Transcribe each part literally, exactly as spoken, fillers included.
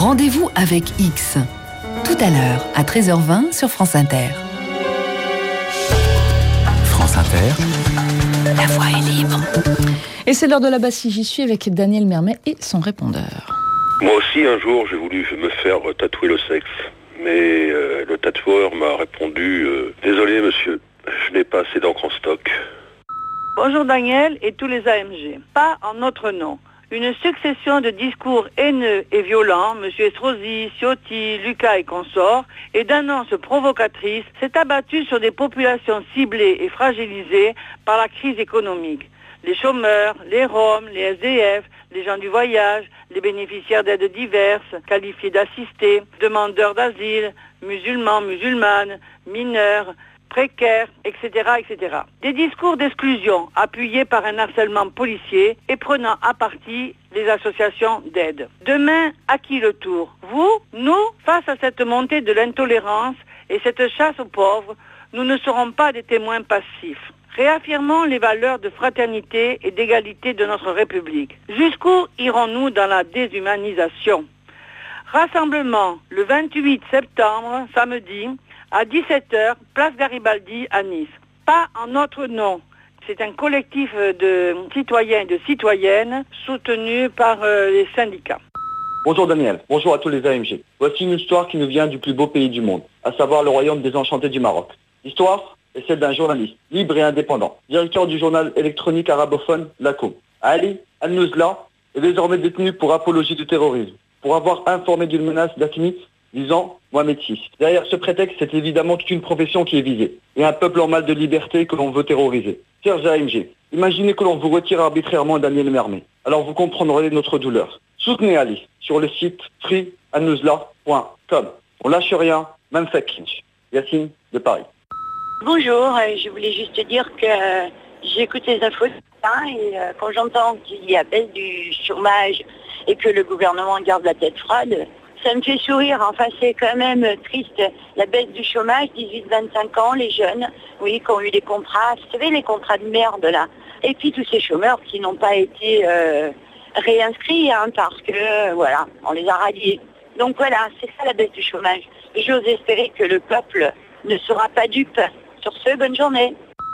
Rendez-vous avec X. Tout à l'heure, à treize heures vingt sur France Inter. France Inter. La voix est libre. Et c'est l'heure de la basse si j'y suis avec Daniel Mermet et son répondeur. Moi aussi, un jour, j'ai voulu me faire tatouer le sexe. Mais euh, le tatoueur m'a répondu euh, « Désolé, monsieur, je n'ai pas assez d'encre en stock. » Bonjour Daniel et tous les A M G. Pas en notre nom. Une succession de discours haineux et violents, M. Estrosi, Ciotti, Lucas et consorts, et d'annonces provocatrices s'est abattue sur des populations ciblées et fragilisées par la crise économique. Les chômeurs, les Roms, les S D F, les gens du voyage, les bénéficiaires d'aides diverses, qualifiés d'assistés, demandeurs d'asile, musulmans, musulmanes, mineurs, précaires, et cetera, et cetera. Des discours d'exclusion appuyés par un harcèlement policier et prenant à partie les associations d'aide. Demain, à qui le tour? Vous? Nous? Face à cette montée de l'intolérance et cette chasse aux pauvres, nous ne serons pas des témoins passifs. Réaffirmons les valeurs de fraternité et d'égalité de notre République. Jusqu'où irons-nous dans la déshumanisation? Rassemblement le vingt-huit septembre, samedi, à dix-sept heures, place Garibaldi à Nice. Pas en notre nom. C'est un collectif de citoyens et de citoyennes soutenu par euh, les syndicats. Bonjour Daniel, bonjour à tous les A M G. Voici une histoire qui nous vient du plus beau pays du monde, à savoir le royaume désenchanté du Maroc. L'histoire est celle d'un journaliste, libre et indépendant, directeur du journal électronique arabophone Lakoum. Ali Al-Nouzla est désormais détenu pour apologie du terrorisme, pour avoir informé d'une menace d'Atmit disant Mohamed six. Derrière ce prétexte, c'est évidemment toute une profession qui est visée, et un peuple en mal de liberté que l'on veut terroriser. Chers A M G, imaginez que l'on vous retire arbitrairement Daniel Mermet. Alors vous comprendrez notre douleur. Soutenez Ali sur le site free alnouzla point com. On lâche rien, même fake. Yacine de Paris. Bonjour, euh, je voulais juste dire que euh, j'écoute les infos hein, et euh, quand j'entends qu'il y a baisse du chômage et que le gouvernement garde la tête froide, ça me fait sourire. Enfin, c'est quand même triste. La baisse du chômage, dix-huit à vingt-cinq ans, les jeunes, oui, qui ont eu des contrats, vous savez, les contrats de merde là. Et puis tous ces chômeurs qui n'ont pas été euh, réinscrits hein, parce que, euh, voilà, on les a radiés. Donc voilà, c'est ça la baisse du chômage. J'ose espérer que le peuple ne sera pas dupe. Sur ce, bonne journée.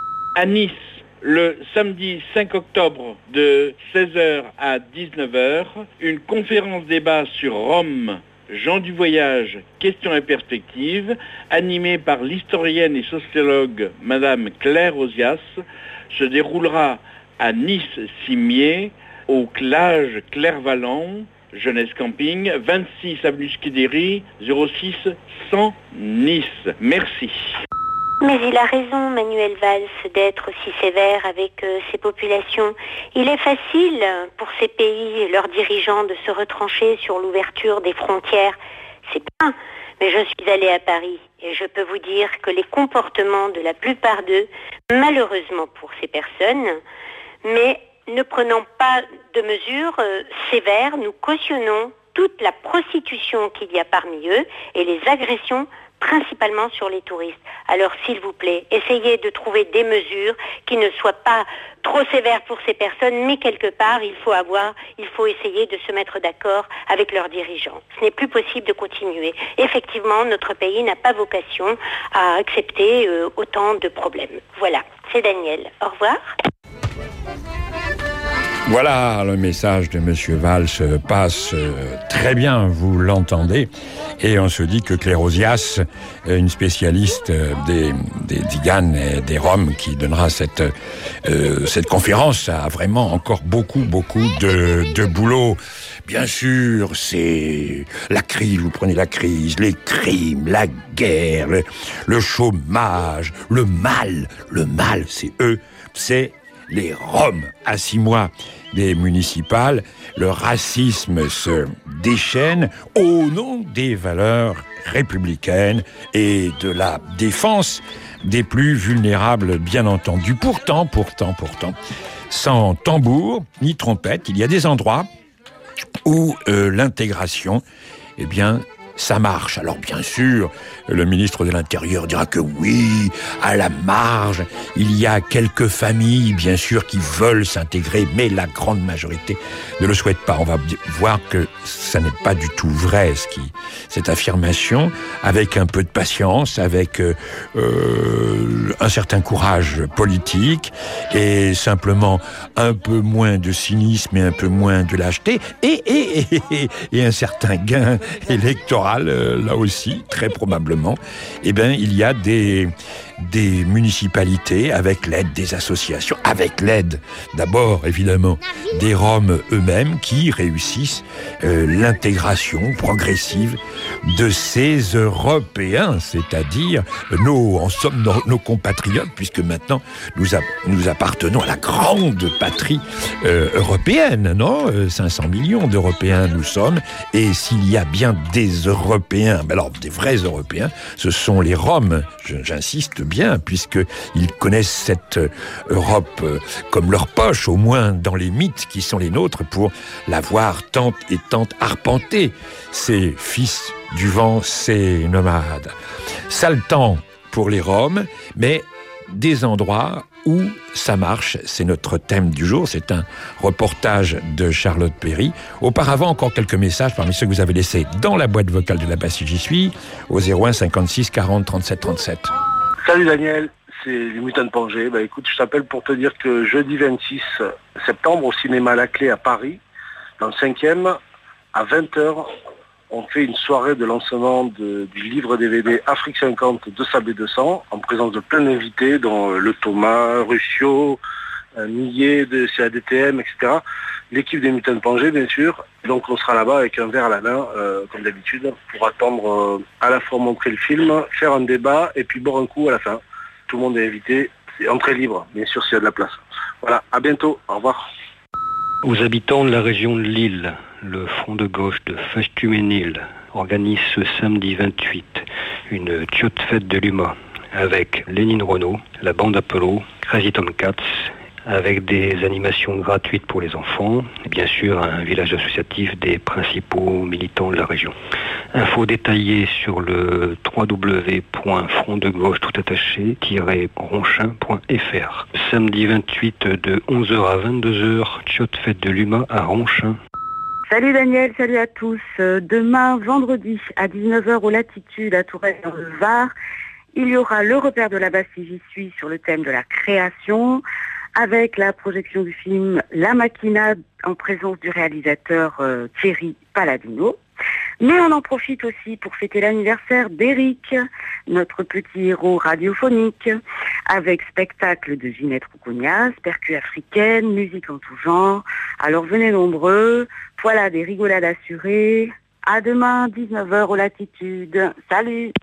À Nice, le samedi cinq octobre de seize heures à dix-neuf heures, une conférence débat sur Rome, gens du voyage, questions et perspectives, animée par l'historienne et sociologue Madame Claire Ozias, se déroulera à Nice-Cimier, au Clage Clairvallon, Jeunesse Camping, vingt-six avenue Scudéry, zéro six cent Nice. Merci. Mais il a raison, Manuel Valls, d'être aussi sévère avec euh, ces populations. Il est facile pour ces pays, leurs dirigeants, de se retrancher sur l'ouverture des frontières. C'est bien, mais je suis allée à Paris et je peux vous dire que les comportements de la plupart d'eux, malheureusement pour ces personnes, mais ne prenant pas de mesures euh, sévères, nous cautionnons toute la prostitution qu'il y a parmi eux et les agressions principalement sur les touristes. Alors s'il vous plaît, essayez de trouver des mesures qui ne soient pas trop sévères pour ces personnes, mais quelque part, il faut avoir, il faut essayer de se mettre d'accord avec leurs dirigeants. Ce n'est plus possible de continuer. Effectivement, notre pays n'a pas vocation à accepter euh, autant de problèmes. Voilà, c'est Daniel. Au revoir. Voilà, le message de Monsieur Valls passe très bien, vous l'entendez. Et on se dit que Claire Ozias, une spécialiste des, des Tziganes et des Roms qui donnera cette, euh, cette conférence, a vraiment encore beaucoup, beaucoup de, de boulot. Bien sûr, c'est la crise, vous prenez la crise, les crimes, la guerre, le, le chômage, le mal. Le mal, c'est eux, c'est les Roms. À six mois des municipales, le racisme se déchaîne au nom des valeurs républicaines et de la défense des plus vulnérables, bien entendu. Pourtant, pourtant, pourtant, sans tambour ni trompette, il y a des endroits où euh, l'intégration, eh bien, ça marche. Alors bien sûr, le ministre de l'Intérieur dira que oui, à la marge, il y a quelques familles, bien sûr, qui veulent s'intégrer, mais la grande majorité ne le souhaite pas. On va voir que ça n'est pas du tout vrai, ce qui, cette affirmation, avec un peu de patience, avec euh, un certain courage politique, et simplement un peu moins de cynisme et un peu moins de lâcheté, et, et, et, et, et un certain gain électoral, euh, là aussi, très probablement, eh bien, il y a des, des municipalités, avec l'aide des associations, avec l'aide, d'abord, évidemment, des Roms eux-mêmes, qui réussissent euh, l'intégration progressive de ces Européens, c'est-à-dire nos, en somme, nos, nos compatriotes, puisque maintenant, nous, a, nous appartenons à la grande patrie euh, européenne, non ? cinq cents millions d'Européens nous sommes, et s'il y a bien des Européens, alors des vrais Européens, ce sont les Roms, j'insiste bien, puisqu'ils connaissent cette Europe comme leur poche, au moins dans les mythes qui sont les nôtres, pour l'avoir tant et tant arpenté, ces fils du vent, ces nomades. Sale temps pour les Roms, mais des endroits où ça marche, c'est notre thème du jour. C'est un reportage de Charlotte Perry. Auparavant, encore quelques messages parmi ceux que vous avez laissés dans la boîte vocale de la Bastille J'y suis, au zéro un cinquante-six quarante trente-sept trente-sept. Salut Daniel, c'est les Mutants de Pongé. Bah écoute, je t'appelle pour te dire que jeudi vingt-six septembre, au cinéma La Clé à Paris, dans le cinquième, à vingt heures, on fait une soirée de lancement de, du livre D V D Afrique cinquante de Sable et de Sang, en présence de plein d'invités, dont le Thomas, Ruscio, Millet de C A D T M, et cetera. L'équipe des Mutants de Pongé, bien sûr. Donc on sera là-bas avec un verre à la main, euh, comme d'habitude, pour attendre euh, à la fois montrer le film, faire un débat et puis boire un coup à la fin. Tout le monde est invité. C'est entrée libre, bien sûr, s'il y a de la place. Voilà, à bientôt. Au revoir. Aux habitants de la région de Lille, le Front de gauche de Festuménil organise ce samedi vingt-huit une tiote fête de l'U M A avec Lénine Renault, la bande Apollo, Crazy Tomcats, avec des animations gratuites pour les enfants, et bien sûr un village associatif des principaux militants de la région. Infos détaillées sur le w w w point front de gauche tout attaché tiret ronchin point f r. Samedi vingt-huit de onze heures à vingt-deux heures, tiote fête de l'U M A à Ronchin. Salut Daniel, salut à tous. Demain, vendredi, à dix-neuf heures au Latitude, à Touraine dans le Var, il y aura le repère de la Bastille J'y suis sur le thème de la création, avec la projection du film La Machina en présence du réalisateur euh, Thierry Palladino. Mais on en profite aussi pour fêter l'anniversaire d'Éric, notre petit héros radiophonique, avec spectacle de Ginette Roucognas, percus africaine, musique en tout genre. Alors venez nombreux, voilà des rigolades assurées. À demain, dix-neuf heures au Latitude. Salut!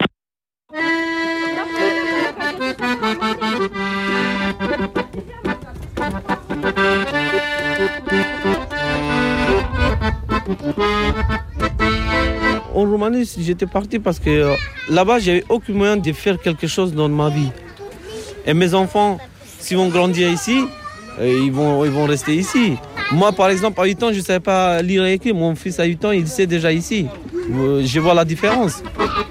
En Roumanie, j'étais parti parce que euh, là-bas, j'avais aucun moyen de faire quelque chose dans ma vie. Et mes enfants, s'ils vont grandir ici, euh, ils, vont, ils vont rester ici. Moi, par exemple, à huit ans, je ne savais pas lire et écrire. Mon fils à huit ans, il sait déjà ici. Euh, je vois la différence.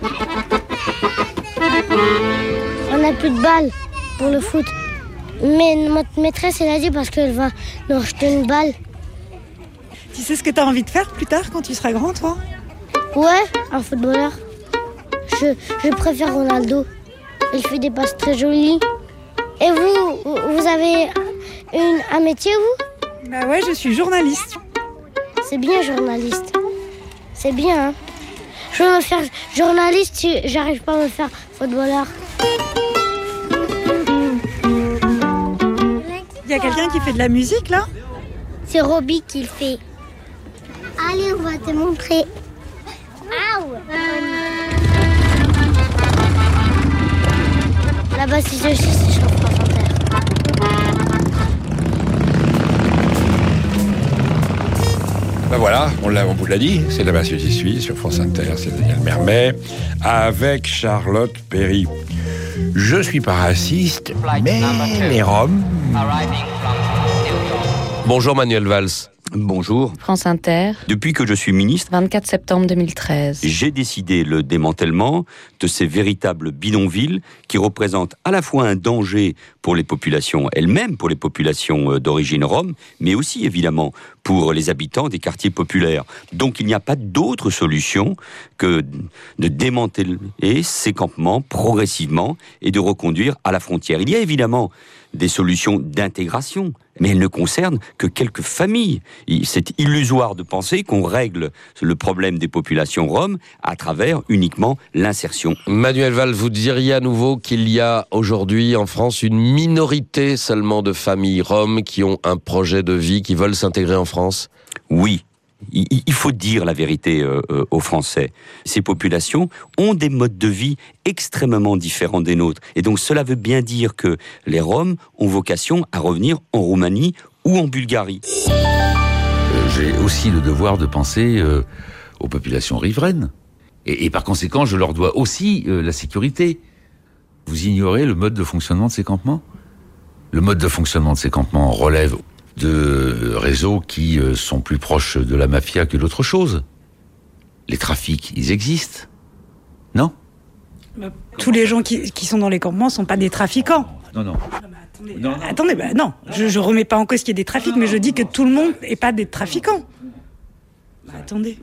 On n'a plus de balles pour le foot. Mais notre maîtresse, elle a dit parce qu'elle va nous acheter une balle. Tu sais ce que tu as envie de faire plus tard quand tu seras grand, toi ? Ouais, un footballeur. Je, je préfère Ronaldo. Il fait des passes très jolies. Et vous, vous avez une, un métier, vous ? Bah ouais, je suis journaliste. C'est bien, journaliste. C'est bien, hein. Je veux me faire journaliste si j'arrive pas à me faire footballeur. Il y a quelqu'un qui fait de la musique, là ? C'est Roby qui le fait. Allez, on va te montrer. Là-bas, si je suis, c'est sur France Inter. Ben voilà, on, l'a, on vous l'a dit, c'est là-bas si j'y suis, sur France Inter, c'est Daniel Mermet, avec Charlotte Perry. Je suis pas raciste, mais les Roms... Bonjour Manuel Valls. Bonjour. France Inter. Depuis que je suis ministre, vingt-quatre septembre deux mille treize. J'ai décidé le démantèlement de ces véritables bidonvilles qui représentent à la fois un danger pour les populations elles-mêmes, pour les populations d'origine rome, mais aussi évidemment pour les habitants des quartiers populaires. Donc il n'y a pas d'autre solution que de démanteler ces campements progressivement et de reconduire à la frontière. Il y a évidemment des solutions d'intégration, mais elles ne concernent que quelques familles. C'est illusoire de penser qu'on règle le problème des populations roms à travers uniquement l'insertion. Manuel Valls, vous diriez à nouveau qu'il y a aujourd'hui en France une minorité seulement de familles roms qui ont un projet de vie, qui veulent s'intégrer en France ? Oui. Il faut dire la vérité euh, euh, aux Français. Ces populations ont des modes de vie extrêmement différents des nôtres. Et donc cela veut bien dire que les Roms ont vocation à revenir en Roumanie ou en Bulgarie. Euh, j'ai aussi le devoir de penser euh, aux populations riveraines. Et, et par conséquent, je leur dois aussi euh, la sécurité. Vous ignorez le mode de fonctionnement de ces campements ? Le mode de fonctionnement de ces campements relève de réseaux qui sont plus proches de la mafia que d'autre chose. Les trafics, ils existent, non ? Tous les gens qui, qui sont dans les campements ne sont pas des trafiquants. Non, non. Attendez, non, non. attendez bah non, je ne remets pas en cause qu'il y ait des trafics, mais je dis que tout le monde n'est pas des trafiquants. Bah, attendez.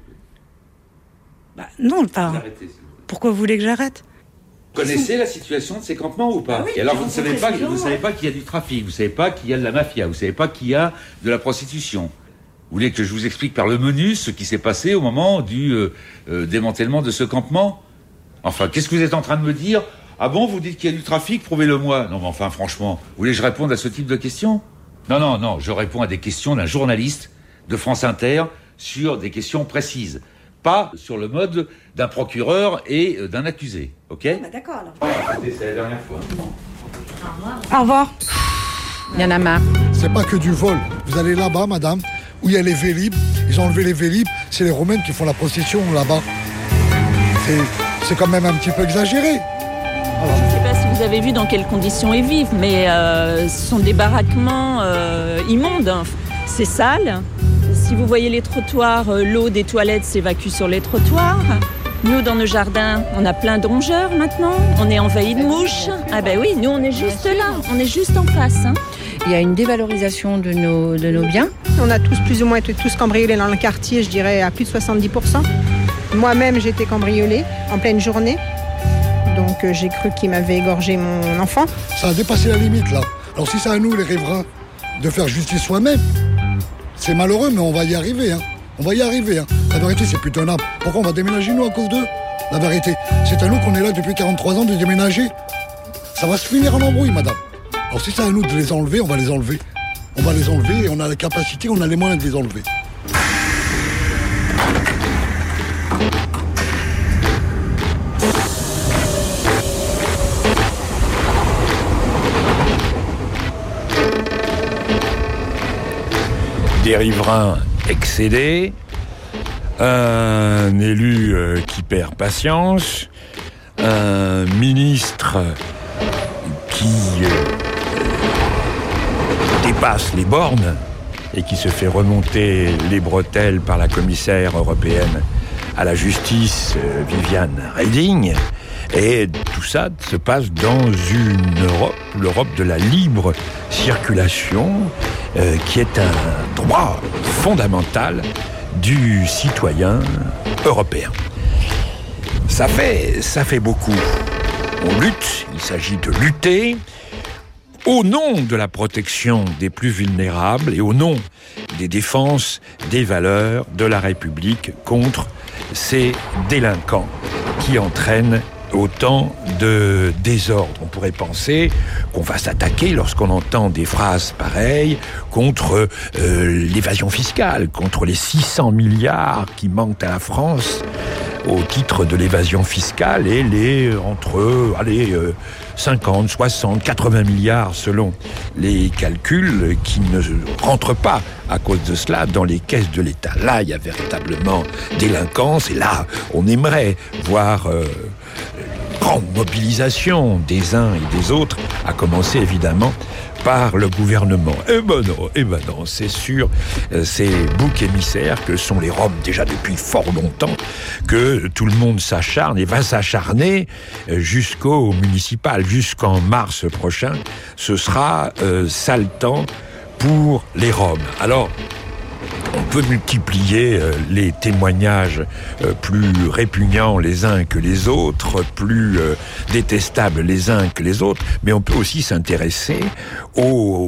Bah, non, enfin, pourquoi vous voulez que j'arrête ? Vous connaissez la situation de ces campements ou pas ? Ah oui, et alors vous ne savez pas, vous savez pas qu'il y a du trafic, vous ne savez pas qu'il y a de la mafia, vous ne savez pas qu'il y a de la prostitution. Vous voulez que je vous explique par le menu ce qui s'est passé au moment du euh, euh, démantèlement de ce campement ? Enfin, qu'est-ce que vous êtes en train de me dire ? Ah bon, vous dites qu'il y a du trafic, prouvez-le-moi. Non mais enfin, franchement, vous voulez que je réponde à ce type de questions ? Non, non, non, je réponds à des questions d'un journaliste de France Inter sur des questions précises. Pas sur le mode d'un procureur et d'un accusé, ok ? Bah d'accord alors. Écoutez, c'est la dernière fois. Au revoir. Il y en a marre. C'est pas que du vol. Vous allez là-bas, madame, où il y a les Vélib. Ils ont enlevé les Vélib. C'est les Romaines qui font la prostitution là-bas. C'est, c'est quand même un petit peu exagéré. Alors. Je ne sais pas si vous avez vu dans quelles conditions ils vivent, mais euh, ce sont des baraquements euh, immondes. C'est sale. Si vous voyez les trottoirs, l'eau des toilettes s'évacue sur les trottoirs. Nous, dans nos jardins, on a plein de rongeurs maintenant. On est envahis de mouches. Ah ben oui, nous, on est juste là. On est juste en face. Hein. Il y a une dévalorisation de nos, de nos biens. On a tous plus ou moins été tous cambriolés dans le quartier, je dirais à plus de soixante-dix pour cent. Moi-même, j'ai été cambriolée en pleine journée. Donc, euh, j'ai cru qu'il m'avait égorgé mon enfant. Ça a dépassé la limite, là. Alors, si c'est à nous, les riverains, de faire justice soi-même, c'est malheureux, mais on va y arriver. Hein. On va y arriver. Hein. La vérité, c'est plus tenable. Pourquoi on va déménager, nous, à cause d'eux ? La vérité, c'est à nous qu'on est là depuis quarante-trois ans de déménager. Ça va se finir en embrouille, madame. Alors, si c'est à nous de les enlever, on va les enlever. On va les enlever et on a la capacité, on a les moyens de les enlever. Des riverains excédés, un élu euh, qui perd patience, un ministre qui euh, dépasse les bornes et qui se fait remonter les bretelles par la commissaire européenne à la justice, euh, Viviane Reding. Et tout ça se passe dans une Europe, l'Europe de la libre circulation, euh, qui est un droit fondamental du citoyen européen. Ça fait, ça fait beaucoup. On lutte, il s'agit de lutter au nom de la protection des plus vulnérables et au nom des défenses des valeurs de la République contre ces délinquants qui entraînent autant de désordre. On pourrait penser qu'on va s'attaquer, lorsqu'on entend des phrases pareilles, contre euh, l'évasion fiscale, contre les six cents milliards qui manquent à la France au titre de l'évasion fiscale et les entre allez, euh, cinquante, soixante, quatre-vingts milliards selon les calculs qui ne rentrent pas à cause de cela dans les caisses de l'État. Là, il y a véritablement délinquance et là, on aimerait voir euh, une grande mobilisation des uns et des autres, à commencer évidemment par le gouvernement. Eh ben non, eh ben non, c'est sur euh, ces boucs émissaires que sont les Roms déjà depuis fort longtemps que tout le monde s'acharne et va s'acharner jusqu'au municipal, jusqu'en mars prochain. Ce sera euh, sale temps pour les Roms. Alors, on peut multiplier euh, les témoignages euh, plus répugnants les uns que les autres, plus euh, détestables les uns que les autres, mais on peut aussi s'intéresser aux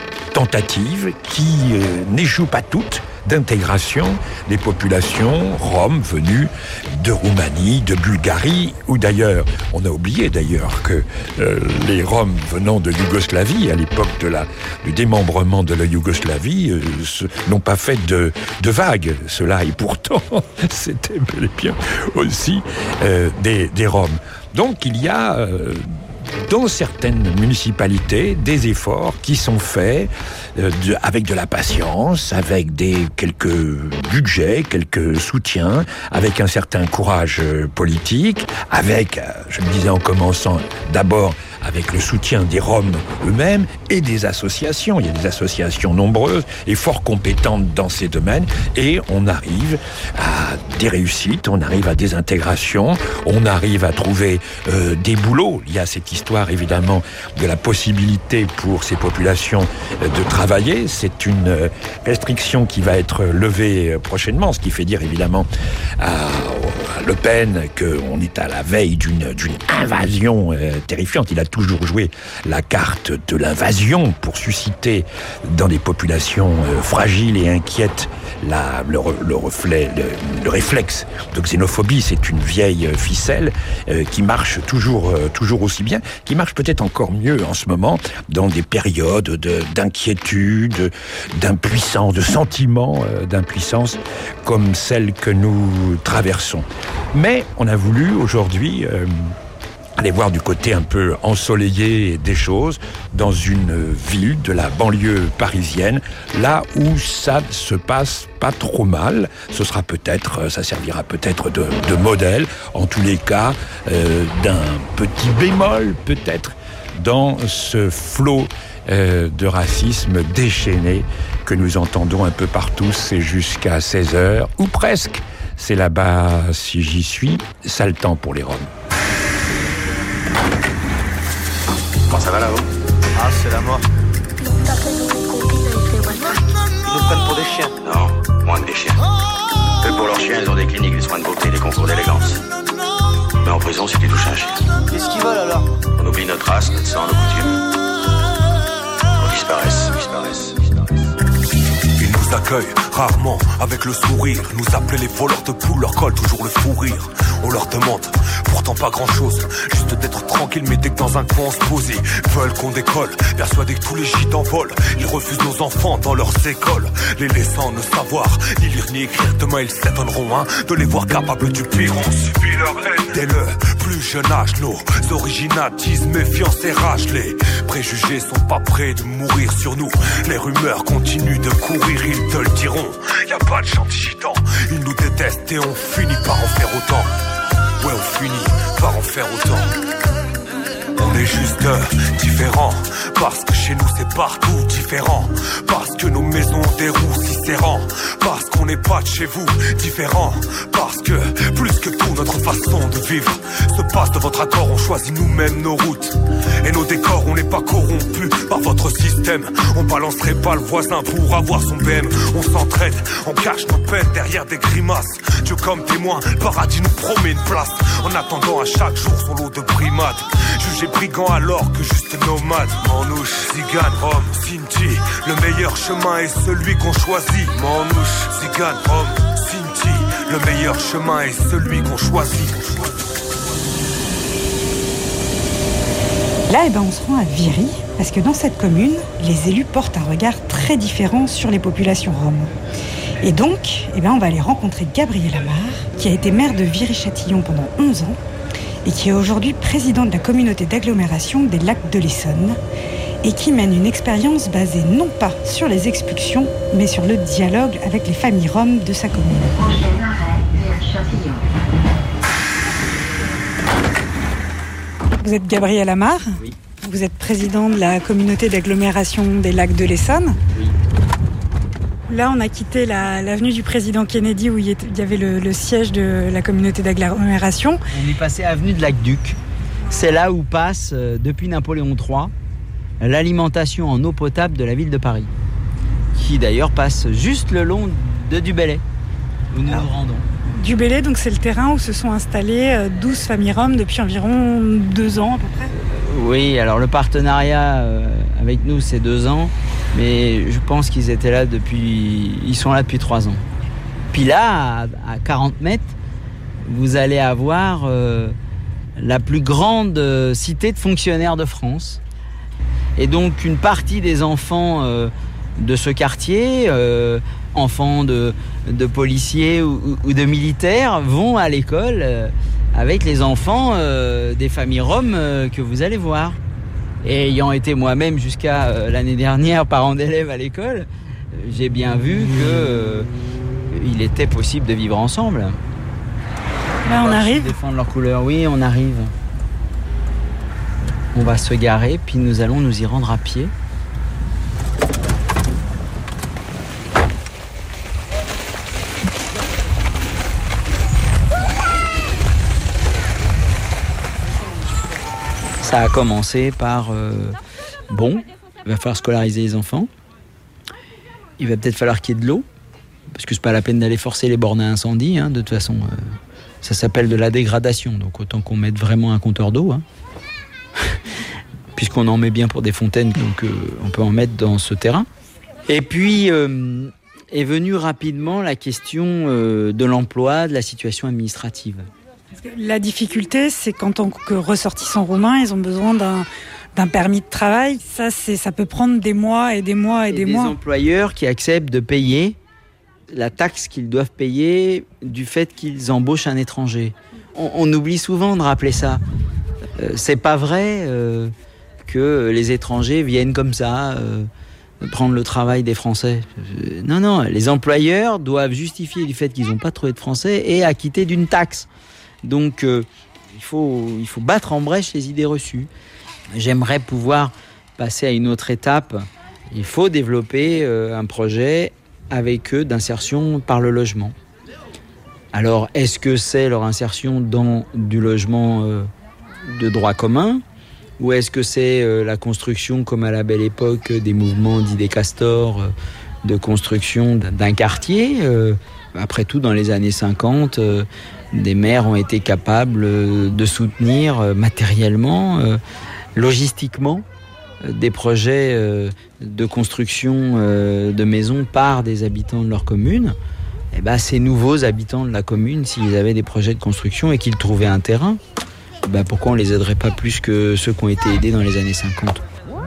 tentatives qui euh, n'échouent pas toutes d'intégration des populations roms venues de Roumanie, de Bulgarie ou d'ailleurs. On a oublié d'ailleurs que euh, les Roms venant de Yougoslavie, à l'époque de la, du démembrement de la Yougoslavie, euh, ce, n'ont pas fait de, de vagues, cela, et pourtant c'était bel et bien aussi euh, des, des Roms. Donc il y a euh, dans certaines municipalités, des efforts qui sont faits euh, de, avec de la patience, avec des quelques budgets, quelques soutiens, avec un certain courage euh, politique, avec, euh, je le disais en commençant, d'abord avec le soutien des Roms eux-mêmes et des associations. Il y a des associations nombreuses et fort compétentes dans ces domaines, et on arrive à des réussites, on arrive à des intégrations, on arrive à trouver euh, des boulots. Il y a cette histoire évidemment de la possibilité pour ces populations euh, de travailler. C'est une euh, restriction qui va être levée euh, prochainement, ce qui fait dire évidemment à, à Le Pen qu'on est à la veille d'une, d'une invasion euh, terrifiante. Il a toujours joué la carte de l'invasion pour susciter dans des populations euh, fragiles et inquiètes la, le, le, reflet, le, le réflexe de xénophobie. C'est une vieille ficelle euh, qui marche toujours, euh, toujours aussi bien, qui marche peut-être encore mieux en ce moment dans des périodes de, d'inquiétude, d'impuissance, de sentiment euh, d'impuissance comme celle que nous traversons. Mais on a voulu aujourd'hui euh, aller voir du côté un peu ensoleillé des choses dans une ville de la banlieue parisienne, là où ça se passe pas trop mal. Ce sera peut-être, ça servira peut-être de, de modèle, en tous les cas, euh, d'un petit bémol peut-être dans ce flot euh, de racisme déchaîné que nous entendons un peu partout. C'est jusqu'à seize heures, ou presque. C'est là-bas, si j'y suis, sale temps pour les Roms. Comment ça va là-haut? Ah, c'est la mort. Ils nous prennent pour des chiens. Non, moins que des chiens. Eux, pour leurs chiens, ils ont des cliniques, des soins de beauté, des concours d'élégance. Mais en prison, si tu touches un chien. Qu'est-ce qu'ils veulent alors? On oublie notre race, notre sang, nos coutumes. On disparaisse, on disparaisse. Ils nous accueillent rarement avec le sourire. Nous appeler les voleurs de poules leur colle toujours le fou rire. On leur demande pourtant pas grand chose, juste d'être tranquille, mais dès que dans un coin on se pose, ils veulent qu'on décolle, persuadés que tous les gitans volent. Ils refusent nos enfants dans leurs écoles, les laissant ne savoir ni lire ni écrire. Demain ils s'étonneront hein, de les voir capables du pire. On subit leur haine dès le plus jeune âge. Nos originatismes, méfiance et rage. Les préjugés sont pas prêts de mourir sur nous. Les rumeurs continuent de courir, ils te le diront. Y a pas de gentil gitan, ils nous détestent et on finit par en faire autant. Ouais, on finit par en faire autant. On est juste euh, différents, parce que chez nous c'est partout différent. Parce que nos maisons ont des roues si serrants. Parce qu'on n'est pas de chez vous, différents. Parce que, plus que tout, notre façon de vivre se passe de votre accord, on choisit nous-mêmes nos routes. Et nos décors, on n'est pas corrompus par votre système. On balancerait pas le voisin pour avoir son B M. On s'entraide, on cache nos peines derrière des grimaces. Dieu comme témoin, le paradis nous promet une place. En attendant à chaque jour son lot de brimades. Jugé brigand alors que juste nomade. Manouche, Zigane, Rome, Sinti. Le meilleur chemin est celui qu'on choisit. Manouche, Zigane, Rome, Sinti. Le meilleur chemin est celui qu'on choisit. Là, eh ben, on se rend à Viry, parce que dans cette commune, les élus portent un regard très différent sur les populations roms. Et donc, eh ben, on va aller rencontrer Gabriel Amar, qui a été maire de Viry-Châtillon pendant onze ans, et qui est aujourd'hui président de la communauté d'agglomération des Lacs de l'Essonne, et qui mène une expérience basée non pas sur les expulsions, mais sur le dialogue avec les familles roms de sa commune. Prochain arrêt, Viry-Châtillon. Vous êtes Gabriel Amar ? Oui. Vous êtes président de la communauté d'agglomération des lacs de l'Essonne. Oui. Là, on a quitté la, l'avenue du président Kennedy où il y avait le, le siège de la communauté d'agglomération. On est passé avenue de Lac-Duc. C'est là où passe, euh, depuis Napoléon trois, l'alimentation en eau potable de la ville de Paris, qui d'ailleurs passe juste le long de Dubélé, où nous Alors, nous rendons. Dubélé, donc c'est le terrain où se sont installées douze familles roms depuis environ deux ans à peu près. Oui, alors le partenariat euh, avec nous, c'est deux ans, mais je pense qu'ils étaient là depuis, ils sont là depuis trois ans. Puis là, à, à quarante mètres, vous allez avoir euh, la plus grande euh, cité de fonctionnaires de France. Et donc une partie des enfants euh, de ce quartier, euh, enfants de, de policiers ou, ou de militaires, vont à l'école euh, avec les enfants euh, des familles roms euh, que vous allez voir. Et ayant été moi-même jusqu'à euh, l'année dernière parent d'élèves à l'école, j'ai bien vu que euh, il était possible de vivre ensemble. Là, on arrive. Défendre leurs couleurs, oui, on arrive. On va se garer, puis nous allons nous y rendre à pied. Ça a commencé par, euh, bon, il va falloir scolariser les enfants. Il va peut-être falloir qu'il y ait de l'eau, parce que c'est pas la peine d'aller forcer les bornes à incendie, hein, de toute façon. Euh, ça s'appelle de la dégradation, donc autant qu'on mette vraiment un compteur d'eau. Hein. Puisqu'on en met bien pour des fontaines, donc euh, on peut en mettre dans ce terrain. Et puis euh, est venue rapidement la question euh, de l'emploi, de la situation administrative. La difficulté, c'est qu'en tant que ressortissants roumains, ils ont besoin d'un, d'un permis de travail. Ça, c'est, ça peut prendre des mois et des mois et, et des, des mois. Des employeurs qui acceptent de payer la taxe qu'ils doivent payer du fait qu'ils embauchent un étranger. On, on oublie souvent de rappeler ça. Euh, c'est pas vrai euh, que les étrangers viennent comme ça euh, prendre le travail des Français. Euh, non, non, les employeurs doivent justifier du fait qu'ils n'ont pas trouvé de Français et acquitter d'une taxe. Donc, euh, il faut, il faut battre en brèche les idées reçues. J'aimerais pouvoir passer à une autre étape. Il faut développer euh, un projet avec eux d'insertion par le logement. Alors, est-ce que c'est leur insertion dans du logement euh, de droit commun, ou est-ce que c'est euh, la construction, comme à la belle époque, des mouvements dits des castors, euh, de construction d'un quartier euh, Après tout, dans les années cinquante, euh, des maires ont été capables euh, de soutenir euh, matériellement, euh, logistiquement, euh, des projets euh, de construction euh, de maisons par des habitants de leur commune. Et ben, ces nouveaux habitants de la commune, s'ils avaient des projets de construction et qu'ils trouvaient un terrain, ben, pourquoi on les aiderait pas plus que ceux qui ont été aidés dans les années cinquante ?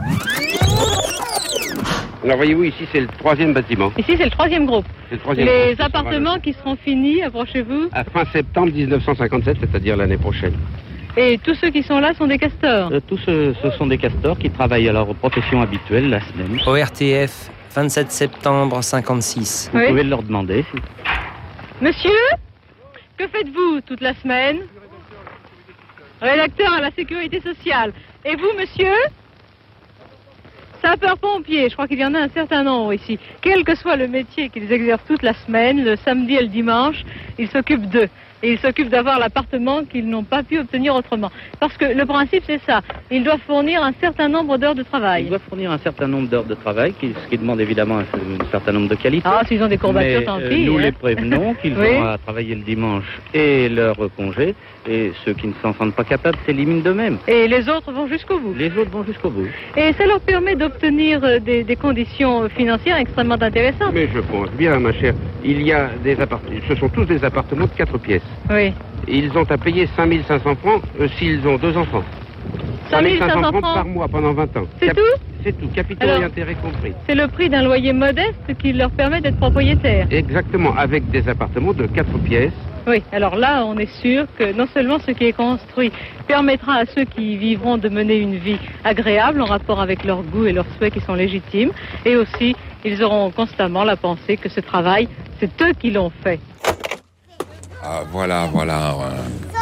Alors voyez-vous, ici c'est le troisième bâtiment. Ici c'est le troisième groupe. C'est le troisième Les groupe, appartements qui seront finis, approchez-vous. À fin septembre dix-neuf cent cinquante-sept, c'est-à-dire l'année prochaine. Et tous ceux qui sont là sont des castors. euh, Tous ce, ce sont des castors qui travaillent à leur profession habituelle la semaine. O R T F, vingt-sept septembre cinquante-six. Vous Oui. pouvez leur demander. Monsieur, que faites-vous toute la semaine? Rédacteur à la sécurité sociale. Et vous, monsieur? Sapeurs-pompiers, je crois qu'il y en a un certain nombre ici. Quel que soit le métier qu'ils exercent toute la semaine, le samedi et le dimanche, ils s'occupent d'eux. Et ils s'occupent d'avoir l'appartement qu'ils n'ont pas pu obtenir autrement. Parce que le principe, c'est ça. Ils doivent fournir un certain nombre d'heures de travail. Ils doivent fournir un certain nombre d'heures de travail, qui, ce qui demande évidemment un, un certain nombre de qualités. Ah, s'ils ont des courbatures, Mais, tant euh, pis. Nous hein. les prévenons qu'ils Oui. vont à travailler le dimanche et leur congé. Et ceux qui ne s'en sentent pas capables s'éliminent d'eux-mêmes. Et les autres vont jusqu'au bout. Les autres vont jusqu'au bout. Et ça leur permet d'obtenir euh, des, des conditions financières extrêmement intéressantes. Mais je pense bien, ma chère, il y a des appartements, ce sont tous des appartements de quatre pièces. Oui. Ils ont à payer cinq mille cinq cents francs euh, s'ils ont deux enfants. cinq mille cinq cents francs francs par mois pendant vingt ans. C'est Cap- tout? C'est tout, capitaux Alors, et intérêts compris. C'est le prix d'un loyer modeste qui leur permet d'être propriétaires. Exactement, avec des appartements de quatre pièces. Oui, alors là, on est sûr que non seulement ce qui est construit permettra à ceux qui y vivront de mener une vie agréable en rapport avec leurs goûts et leurs souhaits qui sont légitimes, et aussi, ils auront constamment la pensée que ce travail, c'est eux qui l'ont fait. Ah, voilà, voilà.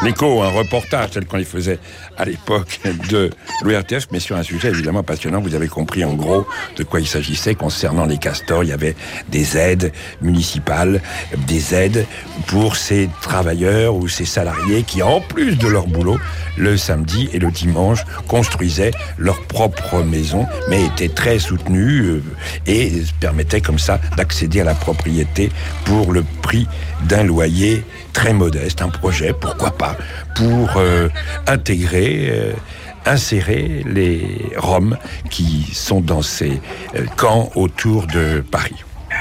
L'écho, un reportage tel qu'on les faisait à l'époque de l'O R T F, mais sur un sujet évidemment passionnant. Vous avez compris en gros de quoi il s'agissait concernant les castors. Il y avait des aides municipales, des aides pour ces travailleurs ou ces salariés qui, en plus de leur boulot, le samedi et le dimanche, construisaient leur propre maison, mais étaient très soutenus euh, et permettaient comme ça d'accéder à la propriété pour le prix d'un loyer très modeste. Un projet, pourquoi pas, pour euh, intégrer, euh, insérer les Roms qui sont dans ces euh, camps autour de Paris.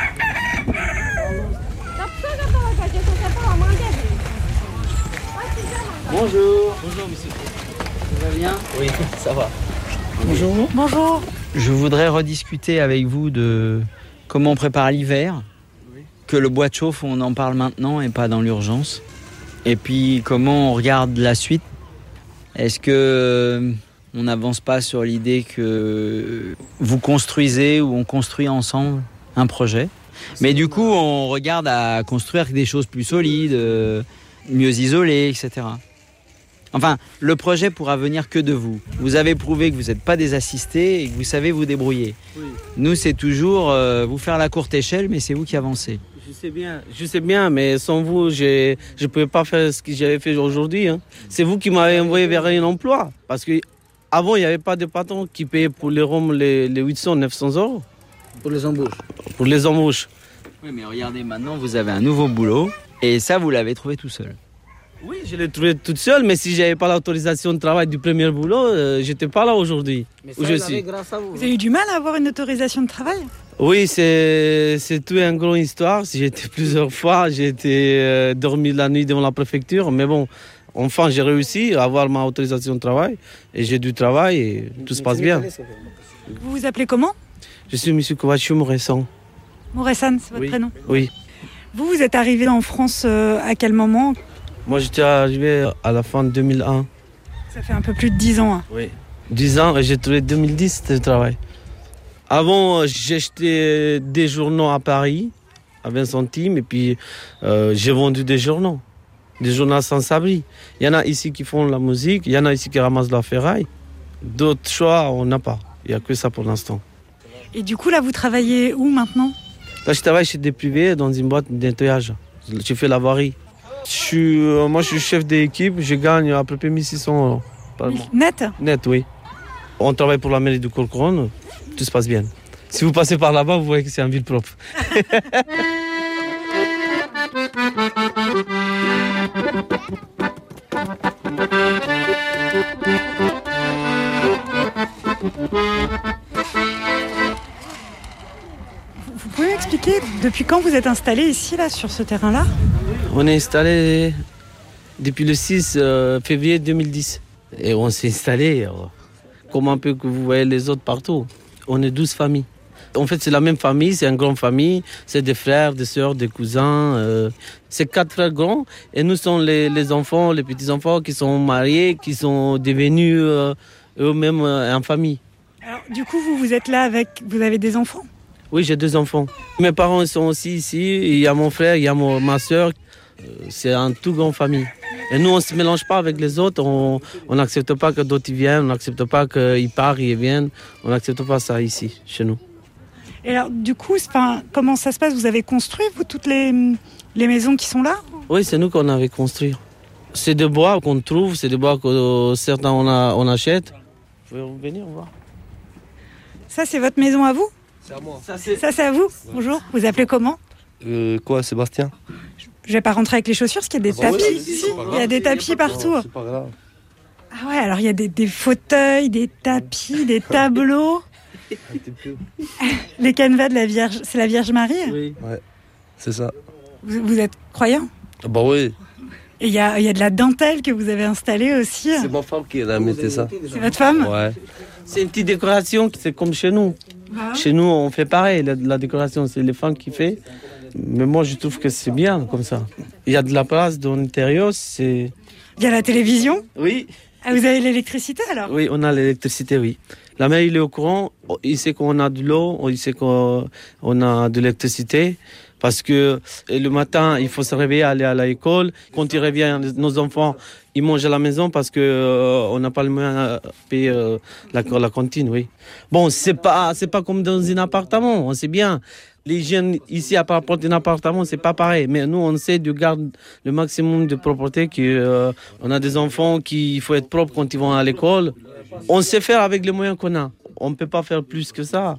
Bonjour. Bonjour, monsieur. Ça va bien ? Oui, ça va. Bonjour. Bonjour. Je voudrais rediscuter avec vous de comment on prépare l'hiver, que le bois de chauffe, on en parle maintenant et pas dans l'urgence. Et puis, comment on regarde la suite. Est-ce que on n'avance pas sur l'idée que vous construisez ou on construit ensemble un projet ? Mais du coup, on regarde à construire des choses plus solides, mieux isolées, et cetera. Enfin, le projet pourra venir que de vous. Vous avez prouvé que vous n'êtes pas des assistés et que vous savez vous débrouiller. Oui. Nous, c'est toujours euh, vous faire la courte échelle, mais c'est vous qui avancez. Je sais bien, je sais bien, mais sans vous, je ne pouvais pas faire ce que j'avais fait aujourd'hui. Hein. C'est vous qui m'avez envoyé vers un emploi. Parce qu'avant, il n'y avait pas de patron qui payait pour les Roms les, les huit cents, neuf cents euros. Pour les embauches. Pour les embauches. Oui, mais regardez, maintenant, vous avez un nouveau boulot. Et ça, vous l'avez trouvé tout seul. Oui, je l'ai trouvé toute seule, mais si je n'avais pas l'autorisation de travail du premier boulot, euh, je n'étais pas là aujourd'hui. Mais où je suis. Grâce à vous. Vous avez eu du mal à avoir une autorisation de travail ? Oui, c'est, c'est toute une grande histoire. J'ai été plusieurs fois, j'ai été euh, dormi la nuit devant la préfecture, mais bon, enfin j'ai réussi à avoir ma autorisation de travail et j'ai du travail et tout se passe bien. Vous vous appelez comment ? Je suis M. Kovachou Mouressan. Mouressan, c'est votre oui. prénom ? Oui. Vous, vous êtes arrivé en France euh, à quel moment ? Moi, j'étais arrivé à la fin de deux mille un. Ça fait un peu plus de dix ans. Hein. Oui. dix ans et j'ai trouvé deux mille dix de travail. Avant, j'ai acheté des journaux à Paris, à vingt centimes, et puis euh, j'ai vendu des journaux. Des journaux sans abri. Il y en a ici qui font la musique, il y en a ici qui ramassent la ferraille. D'autres choix, on n'a pas. Il n'y a que ça pour l'instant. Et du coup, là, vous travaillez où maintenant ? Là, je travaille chez des privés dans une boîte de nettoyage. Je fais la voirie. Je suis, euh, moi, je suis chef d'équipe, je gagne à peu près mille six cents euros par mois. Net ? Net, oui. On travaille pour la mairie de Corcoran, tout se passe bien. Si vous passez par là-bas, vous voyez que c'est une ville propre. Vous pouvez m'expliquer depuis quand vous êtes installé ici, là, sur ce terrain-là ? On est installé depuis le six février deux mille dix. Et on s'est installé, comme un peu que vous voyez les autres partout. On est douze familles. En fait, c'est la même famille, c'est une grande famille. C'est des frères, des sœurs, des cousins. Euh, c'est quatre frères grands. Et nous sommes les, les enfants, les petits-enfants qui sont mariés, qui sont devenus euh, eux-mêmes euh, en famille. Alors, du coup, vous, vous êtes là avec... Vous avez des enfants ? Oui, j'ai deux enfants. Mes parents sont aussi ici. Il y a mon frère, il y a mon, ma sœur. C'est une toute grande famille. Et nous, on ne se mélange pas avec les autres. On n'accepte pas que d'autres viennent. On n'accepte pas qu'ils partent, ils viennent. On n'accepte pas ça ici, chez nous. Et alors, du coup, enfin, comment ça se passe ? Vous avez construit, vous, toutes les, les maisons qui sont là ? Oui, c'est nous qu'on avait construit. C'est des bois qu'on trouve, c'est des bois que certains on, a, on achète. Vous pouvez venir voir. Ça, c'est votre maison à vous ? C'est à moi. Ça, c'est, ça, c'est à vous ? Bonjour. Vous appelez comment ? euh, Quoi, Sébastien ? Je vais pas rentrer avec les chaussures parce qu'il y a des ah bah tapis. ouais, si, il y a des tapis partout. C'est pas grave. Ah ouais, alors il y a des, des fauteuils, des tapis, des tableaux. Les canevas de la Vierge, c'est la Vierge Marie ? Oui. Ouais, c'est ça. Vous, vous êtes croyant ? Bah oui. Et il y a, y a de la dentelle que vous avez installée aussi. C'est ma femme qui a mis ça. C'est votre femme ? Ouais. C'est une petite décoration, c'est comme chez nous. Ah. Chez nous, on fait pareil. La, la décoration, c'est les femmes qui font. Mais moi, je trouve que c'est bien comme ça. Il y a de la place dans l'intérieur. C'est... Il y a la télévision ? Oui. Ah, vous avez l'électricité alors ? Oui, on a l'électricité, oui. La mairie, il est au courant. Il sait qu'on a de l'eau, il sait qu'on a de l'électricité. Parce que le matin, il faut se réveiller, aller à l'école. Quand ils reviennent, nos enfants, ils mangent à la maison parce que euh, on n'a pas le moyen de payer euh, la, la cantine, oui. Bon, c'est pas, c'est pas comme dans un appartement, on sait bien. Les jeunes ici, à part un appartement, c'est pas pareil. Mais nous, on essaie de garder le maximum de propreté. Que, euh, on a des enfants qui, il faut être propre quand ils vont à l'école. On sait faire avec les moyens qu'on a. On ne peut pas faire plus que ça.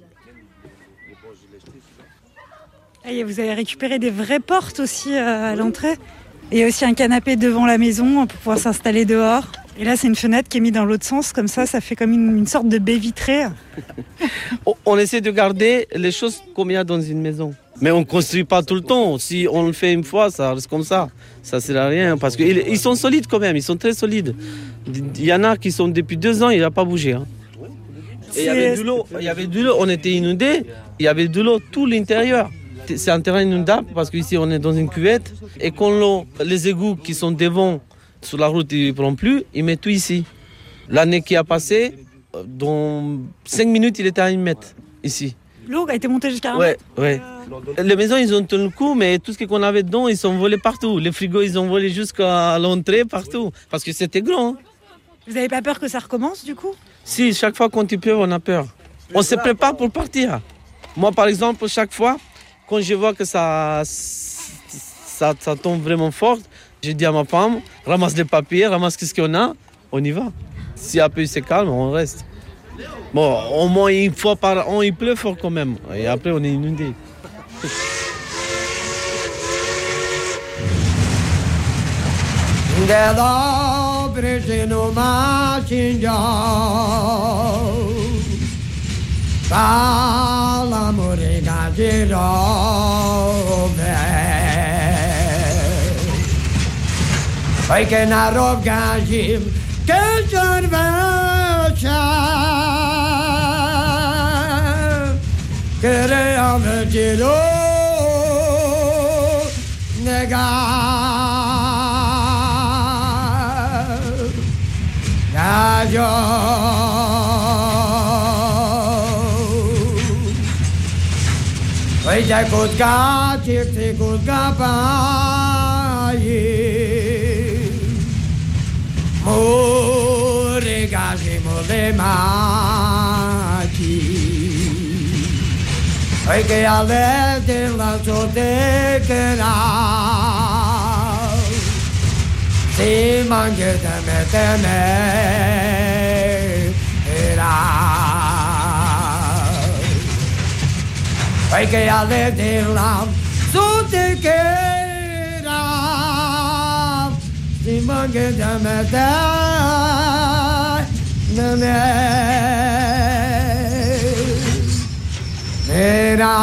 Et vous avez récupéré des vraies portes aussi euh, à l'entrée. Et il y a aussi un canapé devant la maison pour pouvoir s'installer dehors. Et là, c'est une fenêtre qui est mise dans l'autre sens, comme ça, ça fait comme une, une sorte de baie vitrée. On essaie de garder les choses comme il y a dans une maison. Mais on ne construit pas tout le temps. Si on le fait une fois, ça reste comme ça. Ça ne sert à rien, parce qu'ils sont solides quand même, ils sont très solides. Il y en a qui sont depuis deux ans, il n'a pas bougé. Hein. Et il y avait de l'eau, il y avait de l'eau, on était inondés, il y avait de l'eau tout l'intérieur. C'est un terrain inondable, parce qu'ici, on est dans une cuvette. Et quand l'eau, les égouts qui sont devant, sur la route, ils ne prennent plus, ils mettent tout ici. L'année qui a passé, dans cinq minutes, il était à un mètre, ici. L'eau a été montée jusqu'à un ouais, mètre ouais. Euh... Les maisons, ils ont tenu le coup, mais tout ce qu'on avait dedans, ils sont volés partout. Les frigos, ils ont volé jusqu'à l'entrée, partout. Parce que c'était grand. Hein. Vous n'avez pas peur que ça recommence, du coup? Si, chaque fois qu'on il pleut, on a peur. On se prépare pour partir. Moi, par exemple, chaque fois, quand je vois que ça, ça, ça tombe vraiment fort, je dis à ma femme, ramasse les papiers, ramasse ce qu'on a, on y va. Si un peu c'est calme, on reste. Bon, au moins une fois par an, il pleut fort quand même. Et après, on est inondé. Păi că n-a rogajim că ce-n văcea că re-am văcero nega Gajo Păi ce-ai cutca, ce-i cutca pai More gaji mole maki Oi che alle della zoteca Si mangia da me da me Era Oi che alle della zoteca Si mangia da me da me Era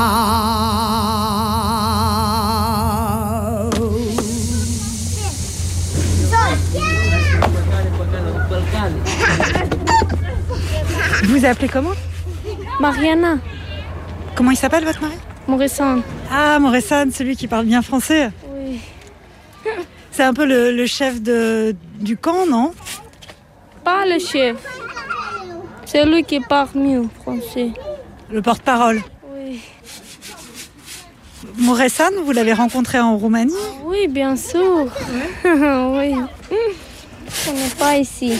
Vous vous appelez comment? Mariana. Comment il s'appelle votre mari? Moressan. Ah, Moressan, celui qui parle bien français. Oui. C'est un peu le, le chef de, du camp, non? Pas le chef. C'est lui qui parle mieux français. Le porte-parole. Oui. Moressan, vous l'avez rencontré en Roumanie? Oui, bien sûr. Oui. On n'est pas ici.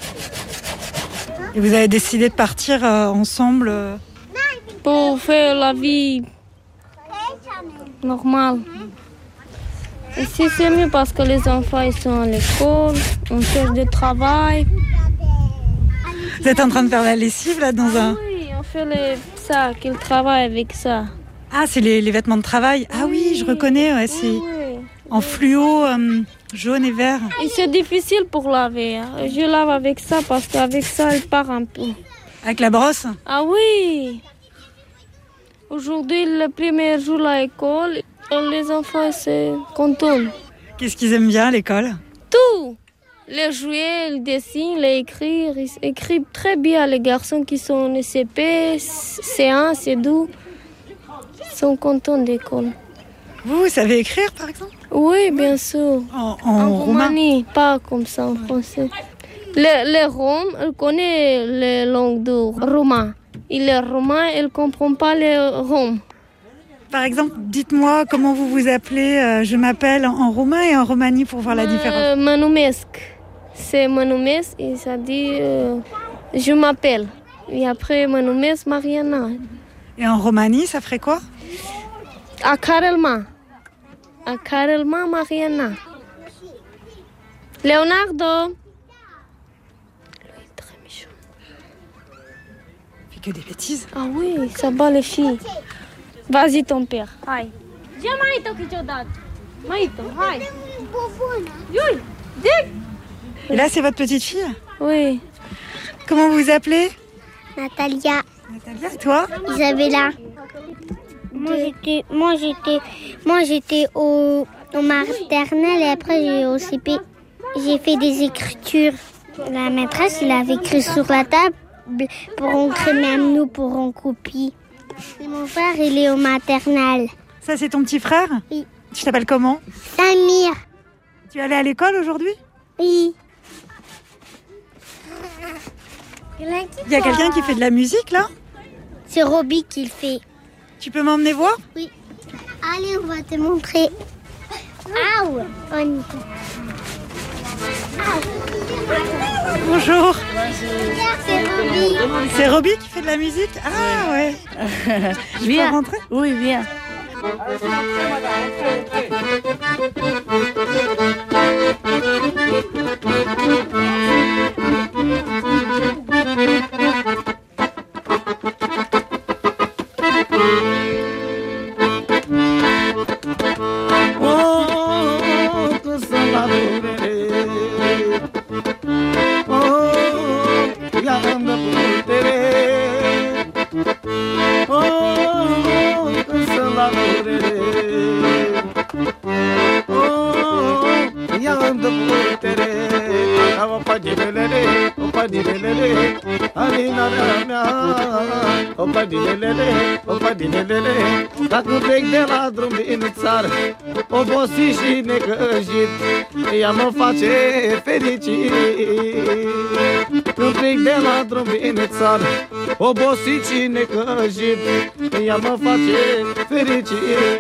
Et vous avez décidé de partir euh, ensemble euh... Pour faire la vie normale. Ici, c'est mieux parce que les enfants ils sont à l'école, on cherche du travail. Vous êtes en train de faire la lessive là dans ah, un... Oui, on fait les... ça, qu'ils travaillent avec ça. Ah, c'est les, les vêtements de travail. Ah oui, oui je reconnais, ouais, c'est oui. En fluo, euh, jaune et vert. Et c'est difficile pour laver. Hein. Je lave avec ça parce qu'avec ça, il part un peu. Avec la brosse? Ah oui. Aujourd'hui, le premier jour à l'école, les enfants sont contents. Qu'est-ce qu'ils aiment bien à l'école? Tout. Les jouer, les dessiner, les écrire. Ils écrivent très bien. Les garçons qui sont en C P, C un, C deux, sont contents d'école. Vous, vous savez écrire, par exemple? Oui, bien sûr. En, en, en roumain? Roumanie, pas comme ça en français. Les, les Roms, ils connaissent les langues de roumain. Et les Roumains, ils ne comprennent pas les Roms. Par exemple, dites-moi comment vous vous appelez. Euh, je m'appelle en roumain et en Roumanie pour voir la différence. Mă numesc. C'est mă numesc et ça dit euh, je m'appelle. Et après mă numesc Mariana. Et en Roumanie, ça ferait quoi? Akarelma. Akarelma Mariana. Leonardo. Il est très méchant. Il fait que des bêtises. Ah oui, ça bat les filles. Vas-y ton père. Hai. Ce mai uite câteodată. Mai uite, hai. Iui, dig. Et là, c'est votre petite fille? Oui. Comment vous vous appelez? Natalia. Natalia, et toi? Isabella. Moi j'étais, moi j'étais, moi j'étais au, au maternelle et après j'ai au C P. J'ai fait des écritures. La maîtresse, il avait écrit sur la table pour ancrer, même nous pour en copie. Et mon frère, il est au maternelle. Ça, c'est ton petit frère? Oui. Tu t'appelles comment? Samir. Tu es allé à l'école aujourd'hui? Oui. Il y a quelqu'un qui fait de la musique là? C'est Roby qui le fait. Tu peux m'emmener voir? Oui. Allez, on va te montrer. Aouh, on y va. Bonjour. C'est Roby. C'est Roby qui fait de la musique? Ah ouais. Je viens. peux rentrer? Oui, viens. Dacă plec de la drum din țară, obosit și necăjit, ea mă face fericit. Când plec de la drum din țară, obosit și necăjit, ea mă face fericit.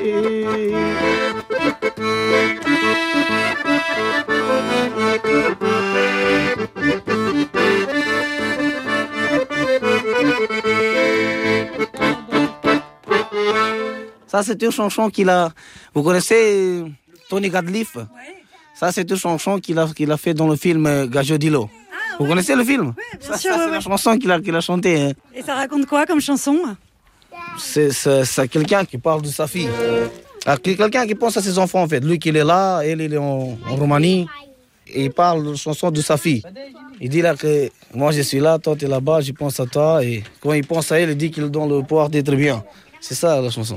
Ça, c'est une chanson qu'il a... Vous connaissez Tony Gadliff? Oui. Ça, c'est une chanson qu'il a, qu'il a fait dans le film Gajodilo. Ah, vous oui. connaissez le film? Oui, bien ça, sûr. Ça, c'est oui. la chanson qu'il a, qu'il a chantée. Hein. Et ça raconte quoi comme chanson? C'est, c'est, c'est quelqu'un qui parle de sa fille. Ah, quelqu'un qui pense à ses enfants, en fait. Lui, qui est là, elle, il est en, en Roumanie. Et il parle de chanson de sa fille. Il dit là que moi, je suis là, toi, tu es là-bas, je pense à toi. Et quand il pense à elle, il dit qu'il donne le pouvoir d'être bien. C'est ça la chanson.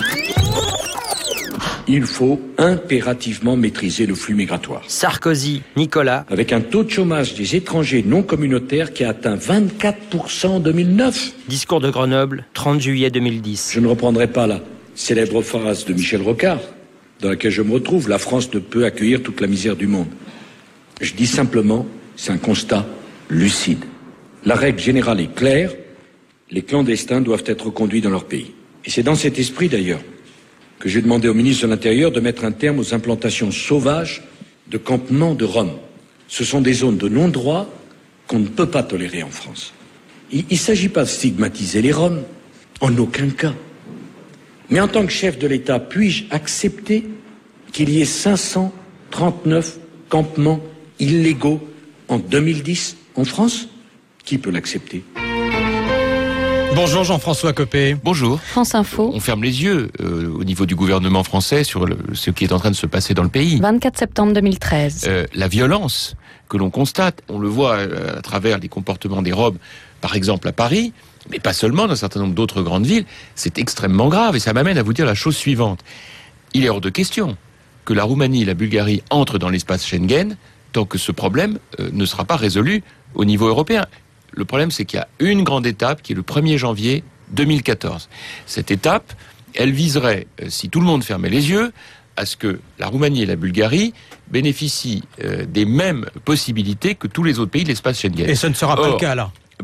Il faut impérativement maîtriser le flux migratoire. Sarkozy, Nicolas. Avec un taux de chômage des étrangers non communautaires qui a atteint vingt-quatre pour cent en deux mille neuf. Discours de Grenoble, trente juillet deux mille dix. Je ne reprendrai pas la célèbre phrase de Michel Rocard, dans laquelle je me retrouve, la France ne peut accueillir toute la misère du monde. Je dis simplement, c'est un constat lucide. La règle générale est claire, les clandestins doivent être conduits dans leur pays. Et c'est dans cet esprit d'ailleurs que j'ai demandé au ministre de l'Intérieur de mettre un terme aux implantations sauvages de campements de Roms. Ce sont des zones de non-droit qu'on ne peut pas tolérer en France. Il ne s'agit pas de stigmatiser les Roms, en aucun cas. Mais en tant que chef de l'État, puis-je accepter qu'il y ait cinq cent trente-neuf campements illégaux en deux mille dix en France? Qui peut l'accepter? Bonjour Jean-François Copé. Bonjour. France Info. On ferme les yeux euh, au niveau du gouvernement français sur le, ce qui est en train de se passer dans le pays. vingt-quatre septembre deux mille treize. Euh, la violence que l'on constate, on le voit euh, à travers les comportements des Roms, par exemple à Paris, mais pas seulement, dans un certain nombre d'autres grandes villes, c'est extrêmement grave et ça m'amène à vous dire la chose suivante. Il est hors de question que la Roumanie et la Bulgarie entrent dans l'espace Schengen tant que ce problème euh, ne sera pas résolu au niveau européen. Le problème, c'est qu'il y a une grande étape qui est le premier janvier deux mille quatorze. Cette étape, elle viserait, si tout le monde fermait les yeux, à ce que la Roumanie et la Bulgarie bénéficient euh, des mêmes possibilités que tous les autres pays de l'espace Schengen. Et ce ne sera pas Or, le cas, là?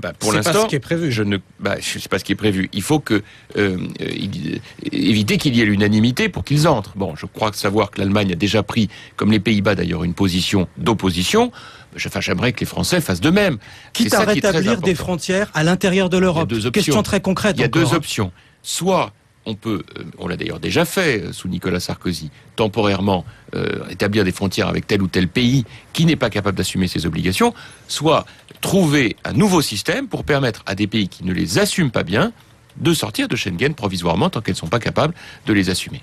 bah, pour c'est l'instant, pas ce qui est prévu. Je ne, bah, je sais pas ce qui est prévu. Il faut que euh, il, éviter qu'il y ait l'unanimité pour qu'ils entrent. Bon, je crois savoir que l'Allemagne a déjà pris, comme les Pays-Bas d'ailleurs, une position d'opposition. Enfin, j'aimerais que les Français fassent de même. Quitte à rétablir des frontières à l'intérieur de l'Europe. Question très concrète. Il y a encore, deux hein. options. Soit on peut, on l'a d'ailleurs déjà fait sous Nicolas Sarkozy, temporairement euh, établir des frontières avec tel ou tel pays qui n'est pas capable d'assumer ses obligations, soit trouver un nouveau système pour permettre à des pays qui ne les assument pas bien de sortir de Schengen provisoirement tant qu'elles ne sont pas capables de les assumer.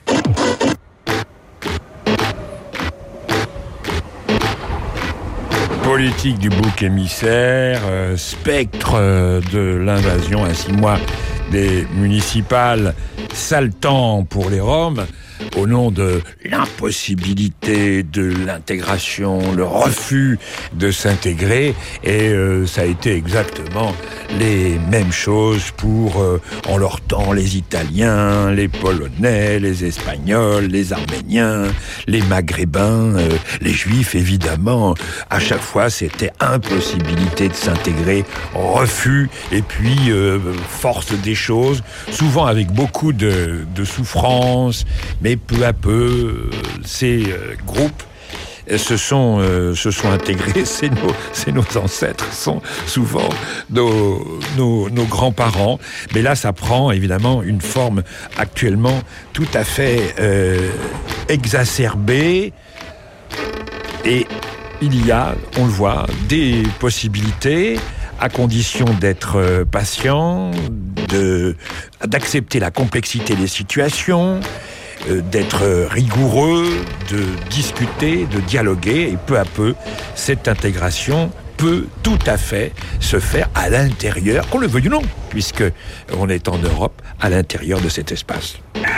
Politique du bouc émissaire, euh, spectre euh, de l'invasion à six mois des municipales, sale temps pour les Roms, au nom de l'impossibilité de l'intégration, le refus de s'intégrer, et euh, ça a été exactement les mêmes choses pour, euh, en leur temps, les Italiens, les Polonais, les Espagnols, les Arméniens, les Maghrébins, euh, les Juifs, évidemment. À chaque fois, c'était impossibilité de s'intégrer, refus, et puis euh, force des choses, souvent avec beaucoup de, de souffrance, mais peu à peu, ces euh, groupes se sont, euh, se sont intégrés. C'est nos, c'est nos ancêtres, sont souvent nos, nos, nos grands-parents. Mais là, ça prend évidemment une forme actuellement tout à fait euh, exacerbée. Et il y a, on le voit, des possibilités, à condition d'être patient, de, d'accepter la complexité des situations, d'être rigoureux, de discuter, de dialoguer, et peu à peu, cette intégration peut tout à fait se faire à l'intérieur, qu'on le veuille ou non, puisque on est en Europe, à l'intérieur de cet espace.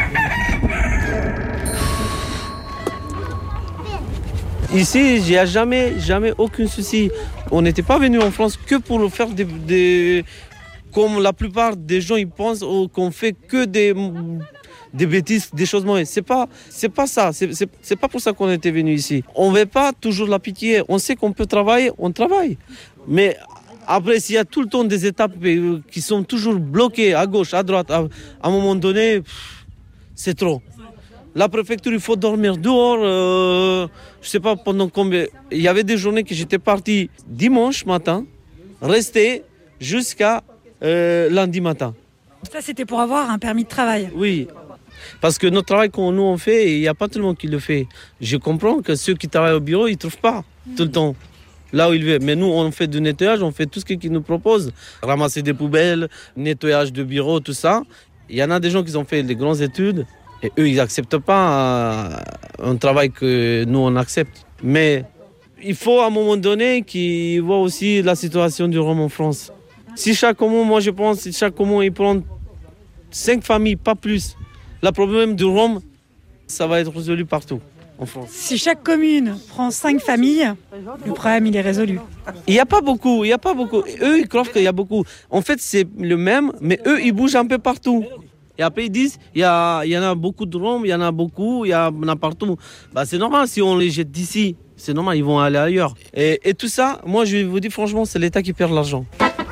Ici, il n'y a jamais, jamais aucun souci. On n'était pas venu en France que pour faire des, des... Comme la plupart des gens ils pensent qu'on fait que des... des bêtises, des choses mauvaises. C'est pas, c'est pas ça. C'est, c'est, c'est pas pour ça qu'on était venu ici. On veut pas toujours la pitié. On sait qu'on peut travailler, on travaille. Mais après, s'il y a tout le temps des étapes qui sont toujours bloquées à gauche, à droite, à, à un moment donné, pff, c'est trop. La préfecture, il faut dormir dehors. Euh, je sais pas pendant combien. Il y avait des journées que j'étais parti dimanche matin, resté jusqu'à euh, lundi matin. Ça, c'était pour avoir un permis de travail. Oui. Parce que notre travail qu'on nous on fait, il n'y a pas tout le monde qui le fait. Je comprends que ceux qui travaillent au bureau, ils ne trouvent pas tout le temps là où ils veulent. Mais nous, on fait du nettoyage, on fait tout ce qu'ils nous proposent. Ramasser des poubelles, nettoyage de bureau, tout ça. Il y en a des gens qui ont fait des grandes études et eux, ils n'acceptent pas un travail que nous, on accepte. Mais il faut à un moment donné qu'ils voient aussi la situation du Rome en France. Si chaque commune, moi je pense, si chaque commune, il prend cinq familles, pas plus, le problème du Rome, ça va être résolu partout en France. Si chaque commune prend cinq familles, le problème, il est résolu. Il n'y a pas beaucoup, il n'y a pas beaucoup. Eux, ils croient qu'il y a beaucoup. En fait, c'est le même, mais eux, ils bougent un peu partout. Et après, ils disent, il y, a, il y en a beaucoup de Roms, il y en a beaucoup, il y en a partout. Bah, c'est normal, si on les jette d'ici, c'est normal, ils vont aller ailleurs. Et, et tout ça, moi, je vous dis franchement, c'est l'État qui perd l'argent.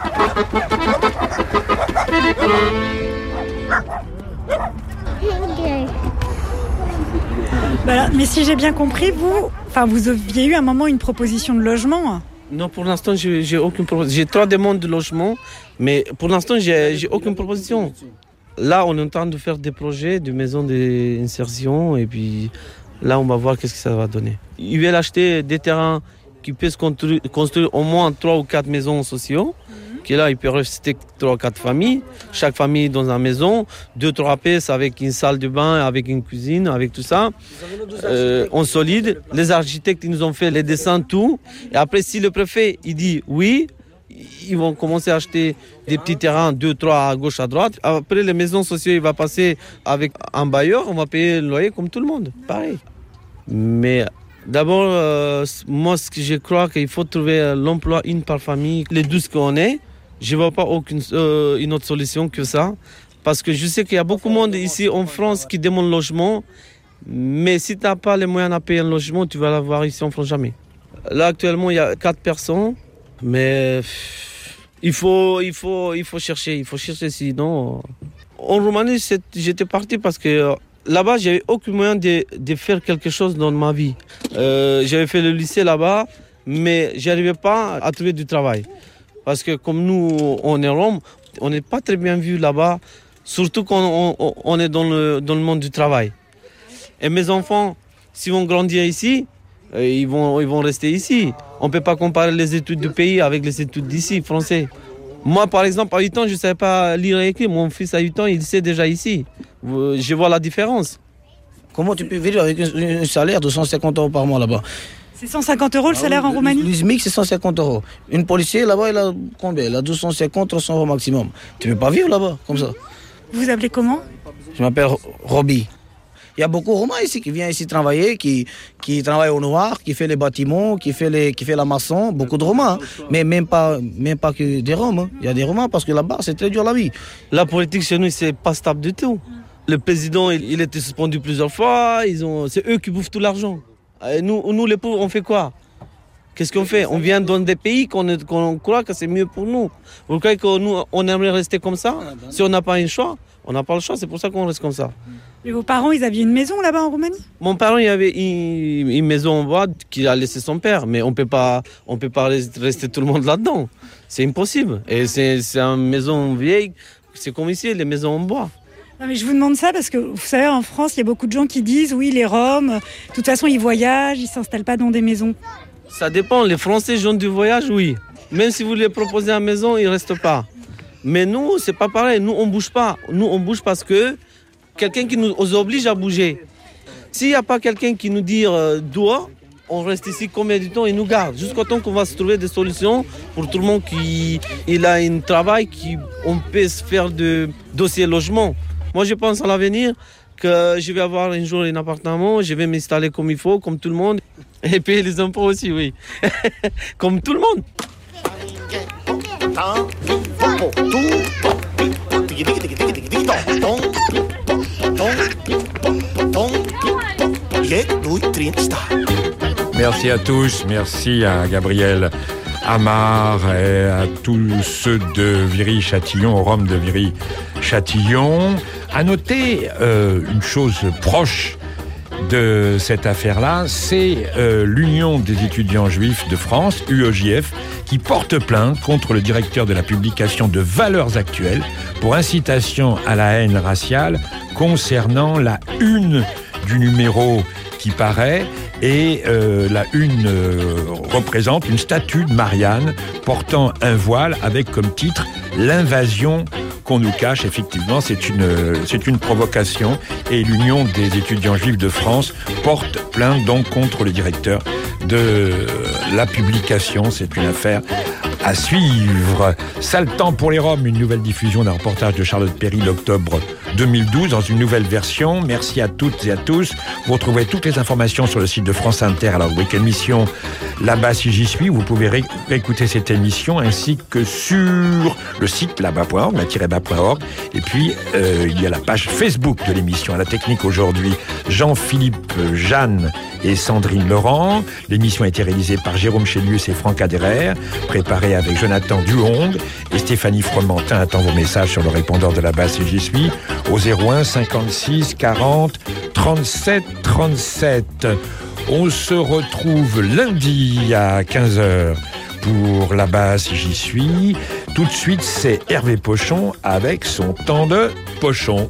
Voilà. Mais si j'ai bien compris, vous, enfin, vous aviez eu à un moment une proposition de logement. Non, pour l'instant, j'ai, j'ai aucune proposition. J'ai trois demandes de logement, mais pour l'instant, j'ai, j'ai aucune proposition. Là, on est en train de faire des projets de maisons d'insertion, et puis là, on va voir qu'est-ce que ça va donner. Ils veulent acheter des terrains qui peuvent construire, construire au moins trois ou quatre maisons sociaux. Qui là, il peut rester trois, quatre familles, chaque famille dans une maison, deux, trois pièces avec une salle de bain, avec une cuisine, avec tout ça, euh, en solide. Les architectes, ils nous ont fait les dessins, tout. Et après, si le préfet, il dit oui, ils vont commencer à acheter des petits terrains, deux, trois à gauche, à droite. Après, les maisons sociales, il va passer avec un bailleur, on va payer le loyer comme tout le monde, pareil. Mais d'abord, euh, moi, ce que je crois qu'il faut trouver l'emploi une par famille, les douze qu'on est. Je ne vois pas aucune euh, une autre solution que ça. Parce que je sais qu'il y a beaucoup de monde ici en France qui demande logement. Mais si tu n'as pas les moyens de payer un logement, tu vas l'avoir ici en France jamais. Là, actuellement, il y a quatre personnes. Mais Il faut, il faut, il faut chercher, il faut chercher, sinon... En Roumanie, c'est, j'étais parti parce que euh, là-bas, j'avais aucun moyen de, de faire quelque chose dans ma vie. Euh, j'avais fait le lycée là-bas, mais j'arrivais pas à trouver du travail. Parce que comme nous, on est Rome, on n'est pas très bien vu là-bas, surtout quand on, on est dans le, dans le monde du travail. Et mes enfants, s'ils vont grandir ici, euh, ils, vont, ils vont rester ici. On ne peut pas comparer les études du pays avec les études d'ici, français. Moi, par exemple, à huit ans, je ne savais pas lire et écrire. Mon fils, à huit ans, il sait déjà ici. Je vois la différence. Comment tu peux vivre avec un, un salaire de cent cinquante euros par mois là-bas? C'est cent cinquante euros le salaire ah, en Roumanie? Le SMIC, c'est cent cinquante euros. Une policier, là-bas, elle a combien? Elle a deux cent cinquante, trois cents euros maximum. Tu ne peux pas vivre là-bas, comme ça. Vous vous appelez comment? Je m'appelle Roby. Il y a beaucoup de Roumains ici qui viennent ici travailler, qui, qui travaillent au noir, qui fait les bâtiments, qui fait, les, qui fait la maçon. Beaucoup de Roumains. Hein. Mais même pas, même pas que des Roms. Hein. Il y a des Roumains parce que là-bas, c'est très dur la vie. La politique chez nous, c'est pas stable du tout. Le président, il, il était suspendu plusieurs fois. Ils ont, c'est eux qui bouffent tout l'argent. Et nous, nous, les pauvres, on fait quoi? Qu'est-ce qu'on fait? On vient dans des pays qu'on, qu'on croit que c'est mieux pour nous. Vous croyez que nous, on aimerait rester comme ça? Si on n'a pas un choix, on n'a pas le choix. C'est pour ça qu'on reste comme ça. Et vos parents, ils avaient une maison là-bas en Roumanie? Mon parent, il avait une, une maison en bois qu'il a laissé son père. Mais on peut pas, on peut pas rester tout le monde là-dedans. C'est impossible. Et c'est, c'est une maison vieille. C'est comme ici, les maisons en bois. Non mais je vous demande ça parce que, vous savez, en France, il y a beaucoup de gens qui disent, oui, les Roms, de toute façon, ils voyagent, ils ne s'installent pas dans des maisons. Ça dépend. Les Français, gens du voyage, oui. Même si vous les proposez à la maison, ils ne restent pas. Mais nous, c'est pas pareil. Nous, on ne bouge pas. Nous, on bouge parce que quelqu'un qui nous oblige à bouger. S'il n'y a pas quelqu'un qui nous dit euh, doit, on reste ici combien de temps et nous garde. Jusqu'au temps qu'on va se trouver des solutions pour tout le monde qui il a un travail, qui on peut se faire de dossier logement. Moi, je pense à l'avenir que je vais avoir un jour un appartement, je vais m'installer comme il faut, comme tout le monde, et payer les impôts aussi, oui. Comme tout le monde. Merci à tous, merci à Gabriel Amar et à tous ceux de Viry-Châtillon, au Rome de Viry-Châtillon. À noter euh, une chose proche de cette affaire-là, c'est euh, l'Union des étudiants juifs de France, U E J F, qui porte plainte contre le directeur de la publication de Valeurs Actuelles pour incitation à la haine raciale concernant la une du numéro qui paraît, et euh, la une euh, représente une statue de Marianne portant un voile avec comme titre « L'invasion qu'on nous cache ». Effectivement, c'est une, c'est une provocation, et l'Union des étudiants juifs de France porte plainte donc contre le directeur de la publication. C'est une affaire à suivre. Sale temps pour les Roms, une nouvelle diffusion d'un reportage de Charlotte Perry d'octobre deux mille douze dans une nouvelle version. Merci à toutes et à tous. Vous retrouverez toutes les informations sur le site de France Inter à la rubrique émission Là-bas si j'y suis. Vous pouvez ré- réécouter cette émission ainsi que sur le site là-bas point org, là-bas point org. Et puis, euh, il y a la page Facebook de l'émission. À la technique aujourd'hui, Jean-Philippe, Jeanne et Sandrine Laurent. L'émission a été réalisée par Jérôme Chélius et Franck Aderer, préparée avec Jonathan Duhong et Stéphanie Fromentin. Attend vos messages sur le répondeur de Là-bas si j'y suis au zéro un cinquante-six quarante trente-sept trente-sept. On se retrouve lundi à quinze heures pour Là-bas si j'y suis. Tout de suite, c'est Hervé Pochon avec son temps de pochon.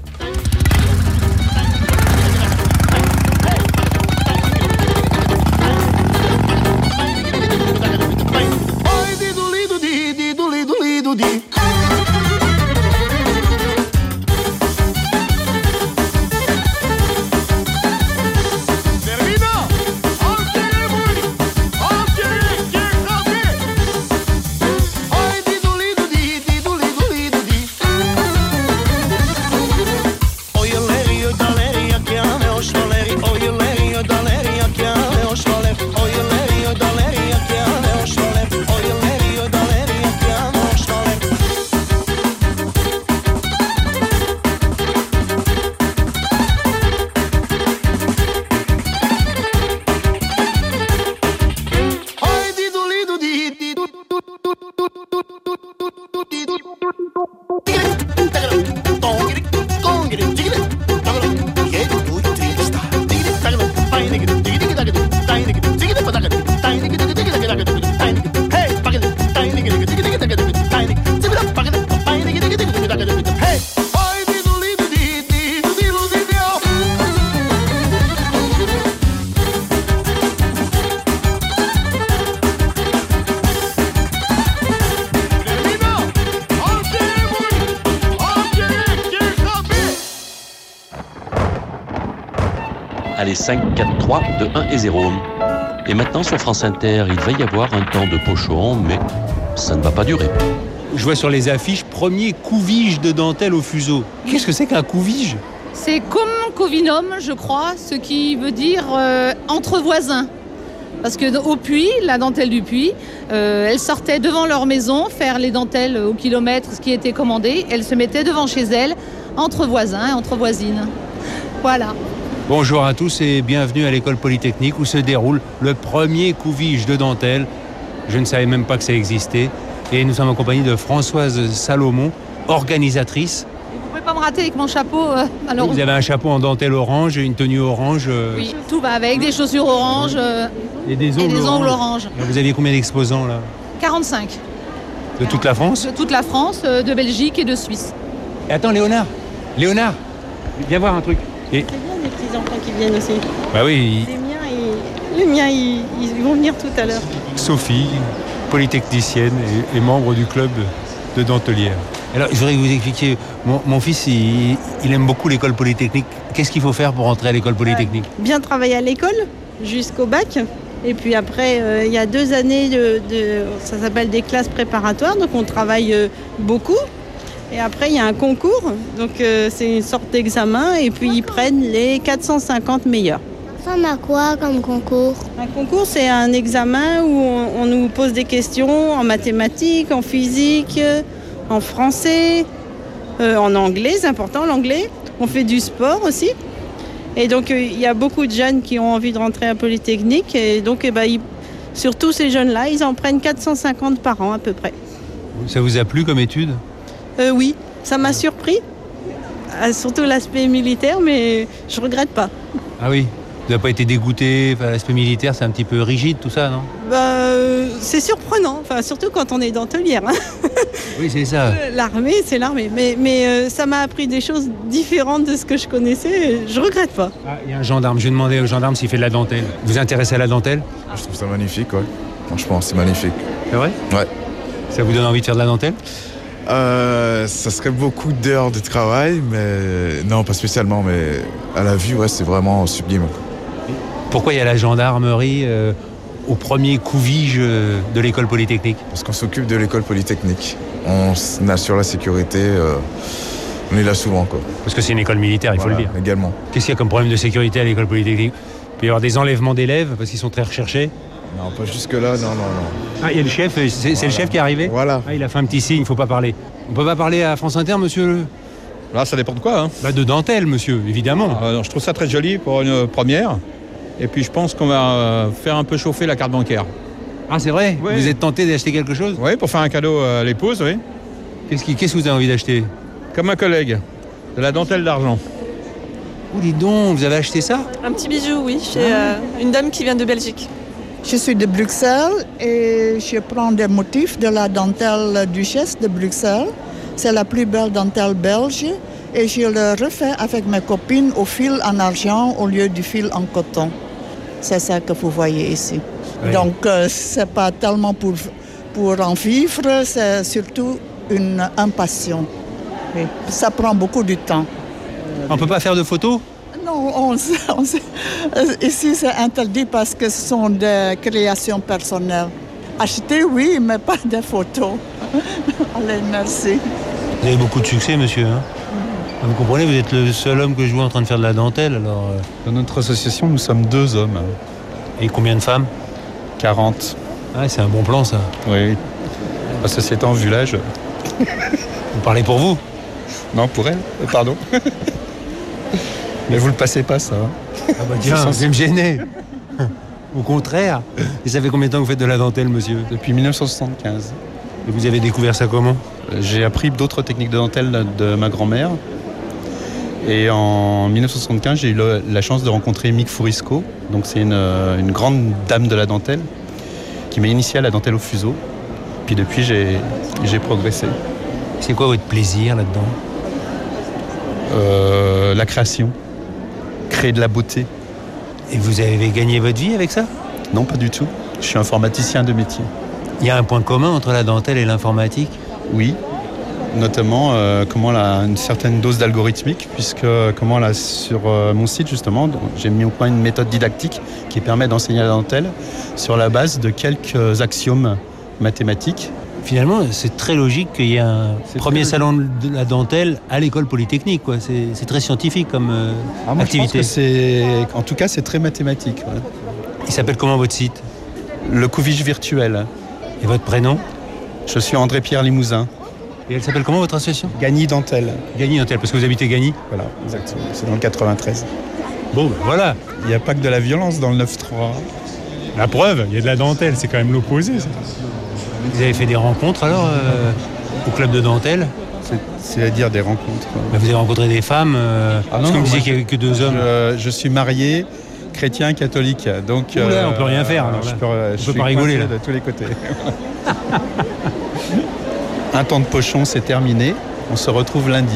Allez, cinq, quatre, trois, deux, un et zéro. Et maintenant, sur France Inter, il va y avoir un temps de pochon, mais ça ne va pas durer. Je vois sur les affiches, premier couvige de dentelle au fuseau. Qu'est-ce que c'est qu'un couvige ? C'est comme covinum, je crois, ce qui veut dire euh, entre voisins. Parce qu'au puits, la dentelle du puits, euh, elle sortait devant leur maison faire les dentelles au kilomètre, ce qui était commandé. Elle se mettait devant chez elle, entre voisins, entre voisines. Voilà. Bonjour à tous et bienvenue à l'école polytechnique où se déroule le premier couvige de dentelle. Je ne savais même pas que ça existait. Et nous sommes en compagnie de Françoise Salomon, organisatrice. Vous ne pouvez pas me rater avec mon chapeau. Euh, alors... Vous avez un chapeau en dentelle orange et une tenue orange. Euh... Oui, tout va avec, des chaussures oranges euh, et des ongles, et des ongles oranges. oranges. Vous aviez combien d'exposants là ? quarante-cinq. De toute la France ? De toute la France, euh, de Belgique et de Suisse. Et attends, Léonard Léonard Viens voir un truc. Et... C'est bien les petits enfants qui viennent aussi. Bah oui. Les miens, ils, les miens ils, ils vont venir tout à l'heure. Sophie, polytechnicienne et, et membre du club de dentelière. Alors, je voudrais que vous expliquiez, mon, mon fils, il, il aime beaucoup l'école polytechnique. Qu'est-ce qu'il faut faire pour entrer à l'école polytechnique ? euh, Bien travailler à l'école, jusqu'au bac. Et puis après, euh, il y a deux années, de, de, ça s'appelle des classes préparatoires, donc on travaille euh, beaucoup. Et après, il y a un concours, donc euh, c'est une sorte d'examen, et puis ils prennent les quatre cent cinquante meilleurs. Ça m'a quoi comme concours ? Un concours, c'est un examen où on, on nous pose des questions en mathématiques, en physique, en français, euh, en anglais, c'est important l'anglais. On fait du sport aussi. Et donc, euh, il y a beaucoup de jeunes qui ont envie de rentrer à Polytechnique. Et donc, eh ben, ils, surtout ces jeunes-là, ils en prennent quatre cent cinquante par an à peu près. Ça vous a plu comme étude ? euh, Oui, ça m'a surpris. Euh, surtout l'aspect militaire, mais je regrette pas. Ah oui ? Vous n'avez pas été dégoûté, enfin, l'aspect militaire, c'est un petit peu rigide tout ça, non ? Bah, euh, c'est surprenant, enfin, surtout quand on est dentelière. Hein. Oui, c'est ça. L'armée, c'est l'armée. Mais, mais euh, ça m'a appris des choses différentes de ce que je connaissais. Je regrette pas. Ah, il y a un gendarme. Je vais demander au gendarme s'il fait de la dentelle. Vous vous intéressez à la dentelle ? Je trouve ça magnifique, ouais. Franchement, c'est magnifique. C'est vrai ? Ouais. Ça vous donne envie de faire de la dentelle ? Euh, ça serait beaucoup d'heures de travail, mais non, pas spécialement. Mais à la vue, ouais, c'est vraiment sublime. Pourquoi il y a la gendarmerie euh, au premier couvige euh, de l'école polytechnique ? Parce qu'on s'occupe de l'école polytechnique. On assure la sécurité. Euh, on est là souvent, quoi. Parce que c'est une école militaire, il voilà, faut le dire. Également. Qu'est-ce qu'il y a comme problème de sécurité à l'école polytechnique ? Il peut y avoir des enlèvements d'élèves parce qu'ils sont très recherchés ? Non, pas jusque-là, non, non, non. Ah, il y a le chef, c'est, c'est voilà. le chef qui est arrivé ? Voilà. Ah, il a fait un petit signe, il ne faut pas parler. On peut pas parler à France Inter, monsieur ? Là, ça dépend de quoi, hein. Bah, de dentelle, monsieur, évidemment. Ah, alors, je trouve ça très joli pour une première. Et puis je pense qu'on va faire un peu chauffer la carte bancaire. Ah, c'est vrai ? Oui. Vous êtes tenté d'acheter quelque chose ? Oui, pour faire un cadeau à l'épouse, oui. Qu'est-ce, qui, qu'est-ce que vous avez envie d'acheter ? Comme un collègue, de la dentelle d'argent. Oh, dis donc, vous avez acheté ça ? Un petit bijou, oui, chez euh, une dame qui vient de Belgique. Je suis de Bruxelles et je prends des motifs de la dentelle Duchesse de Bruxelles. C'est la plus belle dentelle belge et je le refais avec mes copines au fil en argent au lieu du fil en coton. C'est ça que vous voyez ici. Oui. Donc, euh, c'est pas tellement pour, pour en vivre, c'est surtout une, une passion. Oui. Ça prend beaucoup de temps. On ne peut pas faire de photos ? Non, on, on, ici c'est interdit parce que ce sont des créations personnelles. Acheter, oui, mais pas des photos. Allez, merci. Vous avez beaucoup de succès, monsieur. Hein ? Vous comprenez, vous êtes le seul homme que je vois en train de faire de la dentelle, alors... Euh... Dans notre association, nous sommes deux hommes. Et combien de femmes ? quarante. Ah, c'est un bon plan, ça. Oui. Ceci étant, vu l'âge... Vous parlez pour vous ? Non, pour elle, pardon. Mais vous le passez pas, ça. Ah bah tiens, vous allez me gêner. Au contraire. Et ça fait combien de temps que vous faites de la dentelle, monsieur ? Depuis dix-neuf cent soixante-quinze. Et vous avez découvert ça comment ? J'ai appris d'autres techniques de dentelle de ma grand-mère. Et en dix-neuf cent soixante-quinze, j'ai eu le, la chance de rencontrer Mick Fourisco. Donc c'est une, une grande dame de la dentelle qui m'a initié à la dentelle au fuseau. Puis depuis, j'ai, j'ai progressé. C'est quoi votre plaisir là-dedans ? euh, La création. Créer de la beauté. Et vous avez gagné votre vie avec ça ? Non, pas du tout. Je suis informaticien de métier. Il y a un point commun entre la dentelle et l'informatique ? Oui. notamment euh, comment la, une certaine dose d'algorithmique, puisque comment là, sur euh, mon site justement, j'ai mis au point une méthode didactique qui permet d'enseigner la dentelle sur la base de quelques axiomes mathématiques. Finalement, c'est très logique qu'il y ait un c'est premier salon de la dentelle à l'école polytechnique, quoi. C'est, c'est très scientifique comme euh, ah, moi, activité. Je pense que c'est, en tout cas, c'est très mathématique. Ouais. Il s'appelle comment votre site ? Le Couvige virtuel. Et votre prénom ? Je suis André-Pierre Limousin. Et elle s'appelle comment votre association ? Gagny Dentelle. Gagny Dentelle, parce que vous habitez Gagny ? Voilà, exactement. C'est dans le quatre-vingt-treize. Bon, ben voilà. Il n'y a pas que de la violence dans le neuf trois. La preuve, il y a de la dentelle, c'est quand même l'opposé. Ça. Vous avez fait des rencontres alors euh, au club de dentelle ? c'est, C'est-à-dire des rencontres. Ben, vous avez rencontré des femmes euh, ah parce non, que vous disiez qu'il n'y avait que deux hommes. Je, je suis marié, chrétien, catholique. Donc, Oula, euh, on peut rien faire. Alors, je là. peux, on je peut suis pas rigoler là. De tous les côtés. Un temps de pochon, c'est terminé. On se retrouve lundi.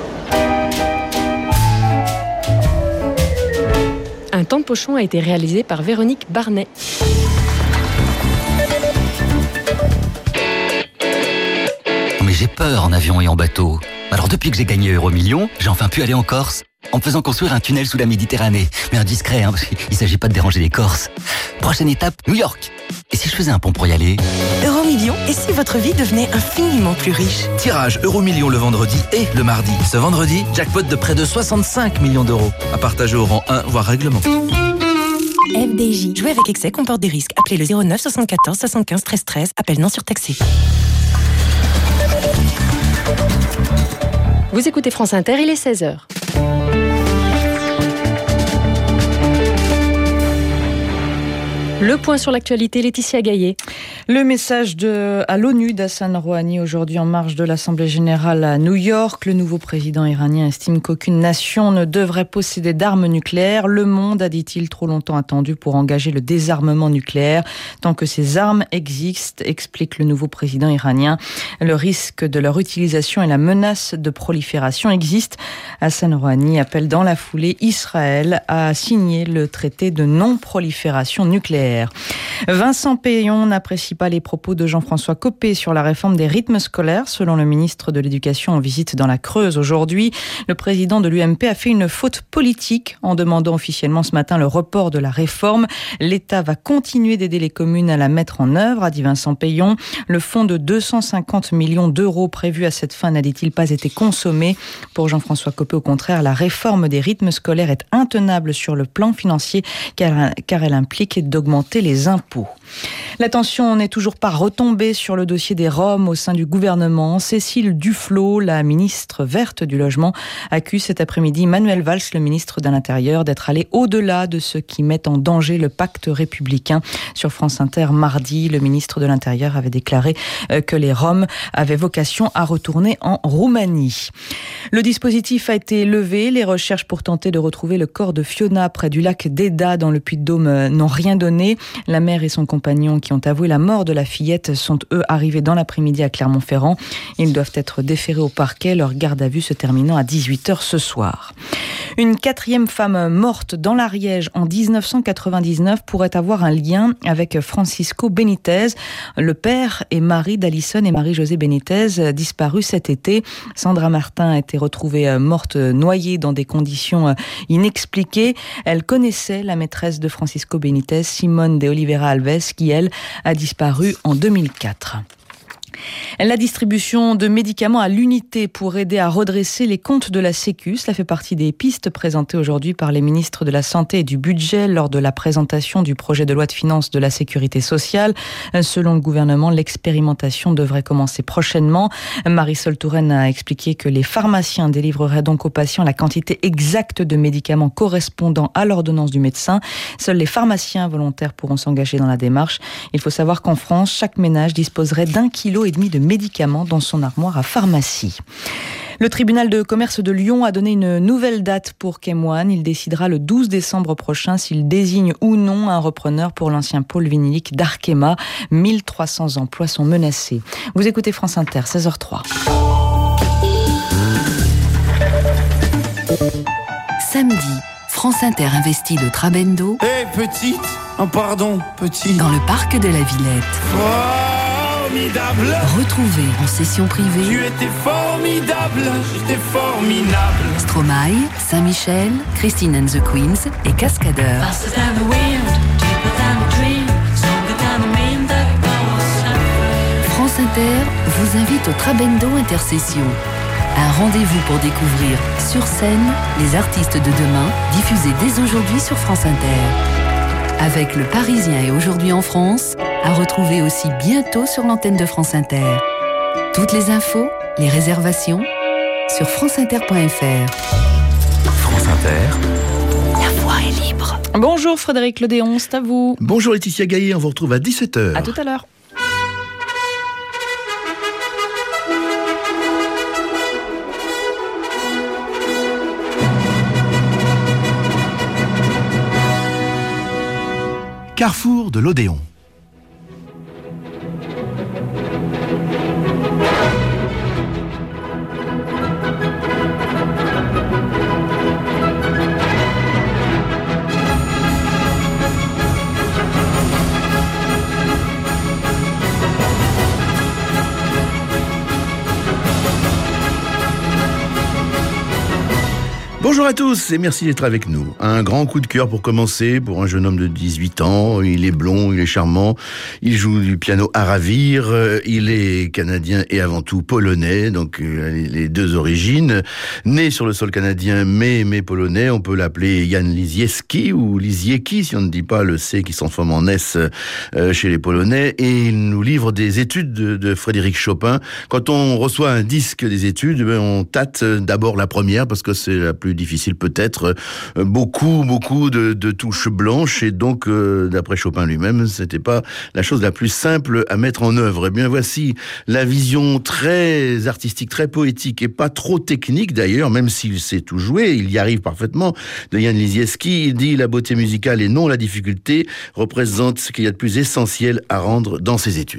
Un temps de pochon a été réalisé par Véronique Barnet. Mais j'ai peur en avion et en bateau. Alors depuis que j'ai gagné Euromillions, j'ai enfin pu aller en Corse, en me faisant construire un tunnel sous la Méditerranée. Mais indiscret, hein, parce qu'il ne s'agit pas de déranger les Corses. Prochaine étape, New York. Et si je faisais un pont pour y aller ? Euromillions, et si votre vie devenait infiniment plus riche ? Tirage Euromillions le vendredi et le mardi. Ce vendredi, jackpot de près de soixante-cinq millions d'euros. À partager au rang un, voire règlement. F D J. Jouer avec excès comporte des risques. Appelez le zéro neuf soixante-quatorze soixante-quinze treize treize. Appel non surtaxé. Vous écoutez France Inter, il est seize heures. Le point sur l'actualité, Laetitia Gaillet. Le message de, à l'ONU d'Hassan Rouhani aujourd'hui en marge de l'Assemblée générale à New York. Le nouveau président iranien estime qu'aucune nation ne devrait posséder d'armes nucléaires. Le monde a, dit-il, trop longtemps attendu pour engager le désarmement nucléaire. Tant que ces armes existent, explique le nouveau président iranien, le risque de leur utilisation et la menace de prolifération existent. Hassan Rouhani appelle dans la foulée Israël à signer le traité de non-prolifération nucléaire. Vincent Peillon n'apprécie pas les propos de Jean-François Copé sur la réforme des rythmes scolaires. Selon le ministre de l'Éducation en visite dans la Creuse aujourd'hui, le président de l'U M P a fait une faute politique en demandant officiellement ce matin le report de la réforme. L'État va continuer d'aider les communes à la mettre en œuvre, a dit Vincent Peillon. Le fonds de deux cent cinquante millions d'euros prévu à cette fin n'a, dit-il, pas été consommé. Pour Jean-François Copé, au contraire, la réforme des rythmes scolaires est intenable sur le plan financier car, car elle implique d'augmenter les impôts. La tension n'est toujours pas retombée sur le dossier des Roms au sein du gouvernement. Cécile Duflot, la ministre verte du logement, accuse cet après-midi Manuel Valls, le ministre de l'Intérieur, d'être allé au-delà de ce qui met en danger le pacte républicain. Sur France Inter, mardi, le ministre de l'Intérieur avait déclaré que les Roms avaient vocation à retourner en Roumanie. Le dispositif a été levé. Les recherches pour tenter de retrouver le corps de Fiona près du lac d'Eda dans le Puy-de-Dôme n'ont rien donné. La mère et son compagnon qui ont avoué la mort de la fillette sont eux arrivés dans l'après-midi à Clermont-Ferrand. Ils doivent être déférés au parquet, leur garde à vue se terminant à dix-huit heures ce soir. Une quatrième femme morte dans l'Ariège en dix-neuf cent quatre-vingt-dix-neuf pourrait avoir un lien avec Francisco Benitez, le père et mari d'Alison et Marie-Josée Benitez, disparus cet été. Sandra Martin a été retrouvée morte noyée dans des conditions inexpliquées. Elle connaissait la maîtresse de Francisco Benitez, Simone de Oliveira Alves, qui, elle, a disparu en deux mille quatre. La distribution de médicaments à l'unité pour aider à redresser les comptes de la Sécu, cela fait partie des pistes présentées aujourd'hui par les ministres de la Santé et du Budget lors de la présentation du projet de loi de finances de la Sécurité sociale. Selon le gouvernement, l'expérimentation devrait commencer prochainement. Marisol Touraine a expliqué que les pharmaciens délivreraient donc aux patients la quantité exacte de médicaments correspondant à l'ordonnance du médecin. Seuls les pharmaciens volontaires pourront s'engager dans la démarche. Il faut savoir qu'en France, chaque ménage disposerait d'un kilo et demi de médicaments dans son armoire à pharmacie. Le tribunal de commerce de Lyon a donné une nouvelle date pour Kémoine. Il décidera le douze décembre prochain s'il désigne ou non un repreneur pour l'ancien pôle vinilique d'Arkema. mille trois cents emplois sont menacés. Vous écoutez France Inter, seize heures zéro trois. Samedi, France Inter investit le Trabendo. Hé, hey, petite. Oh, pardon, petite. Dans le parc de la Villette. Oh formidable. Retrouvez en session privée. Tu étais formidable, j'étais formidable. Stromae, Saint-Michel, Christine and the Queens et Cascadeurs. Faster than the wind, deeper than the dream, stronger than the wind that goes. France Inter vous invite au Trabendo Intercession. Un rendez-vous pour découvrir sur scène les artistes de demain, diffusés dès aujourd'hui sur France Inter. Avec le Parisien et Aujourd'hui en France, à retrouver aussi bientôt sur l'antenne de France Inter. Toutes les infos, les réservations, sur franceinter point f r. France Inter. La voix est libre. Bonjour Frédéric Lodéon, c'est à vous. Bonjour Laetitia Gaillet, on vous retrouve à dix-sept heures. À tout à l'heure. Carrefour de l'Odéon. Bonjour à tous et merci d'être avec nous. Un grand coup de cœur pour commencer, pour un jeune homme de dix-huit ans. Il est blond, il est charmant, il joue du piano à ravir, il est canadien et avant tout polonais, donc les deux origines. Né sur le sol canadien mais, mais polonais, on peut l'appeler Jan Lisiecki ou Lisiecki si on ne dit pas le C qui s'en forme en S chez les Polonais. Et il nous livre des études de, de Frédéric Chopin. Quand on reçoit un disque des études, on tâte d'abord la première parce que c'est la plus difficile peut-être, beaucoup, beaucoup de, de touches blanches et donc, euh, d'après Chopin lui-même, c'était pas la chose la plus simple à mettre en œuvre. Eh bien, voici la vision très artistique, très poétique et pas trop technique d'ailleurs, même s'il sait tout jouer, il y arrive parfaitement, de Jan Lisiecki. Il dit « La beauté musicale et non la difficulté représente ce qu'il y a de plus essentiel à rendre dans ses études ».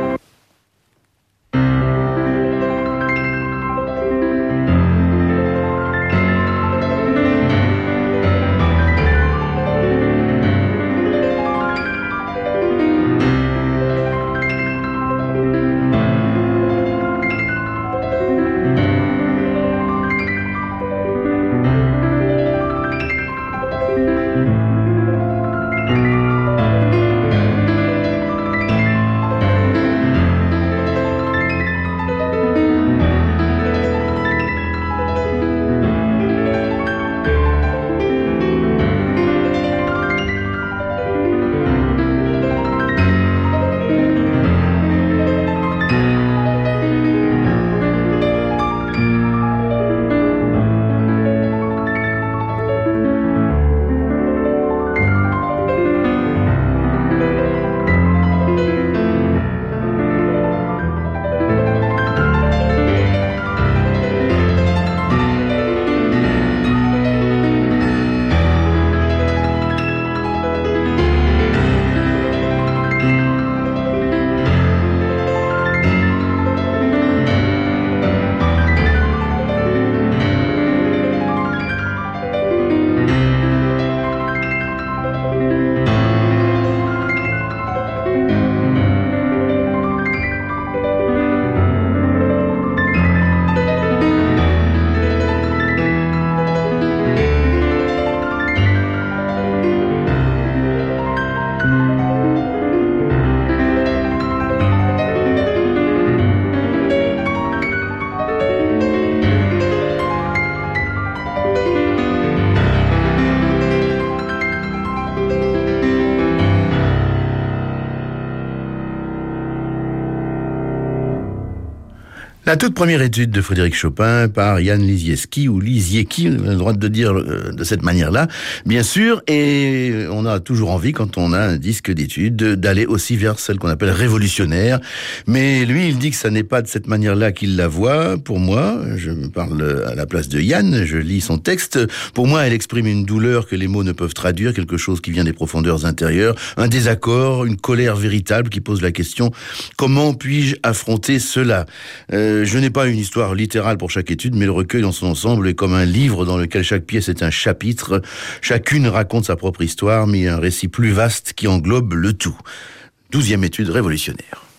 La toute première étude de Frédéric Chopin par Jan Lisiecki, ou Lisiecki, on a le droit de dire de cette manière-là, bien sûr, et on a toujours envie, quand on a un disque d'étude, d'aller aussi vers celle qu'on appelle révolutionnaire, mais lui, il dit que ça n'est pas de cette manière-là qu'il la voit. Pour moi, je me parle à la place de Yann, je lis son texte, pour moi, elle exprime une douleur que les mots ne peuvent traduire, quelque chose qui vient des profondeurs intérieures, un désaccord, une colère véritable qui pose la question, comment puis-je affronter cela ? euh, Je n'ai pas une histoire littérale pour chaque étude, mais le recueil dans son ensemble est comme un livre dans lequel chaque pièce est un chapitre. Chacune raconte sa propre histoire, mais un récit plus vaste qui englobe le tout. Douzième étude révolutionnaire.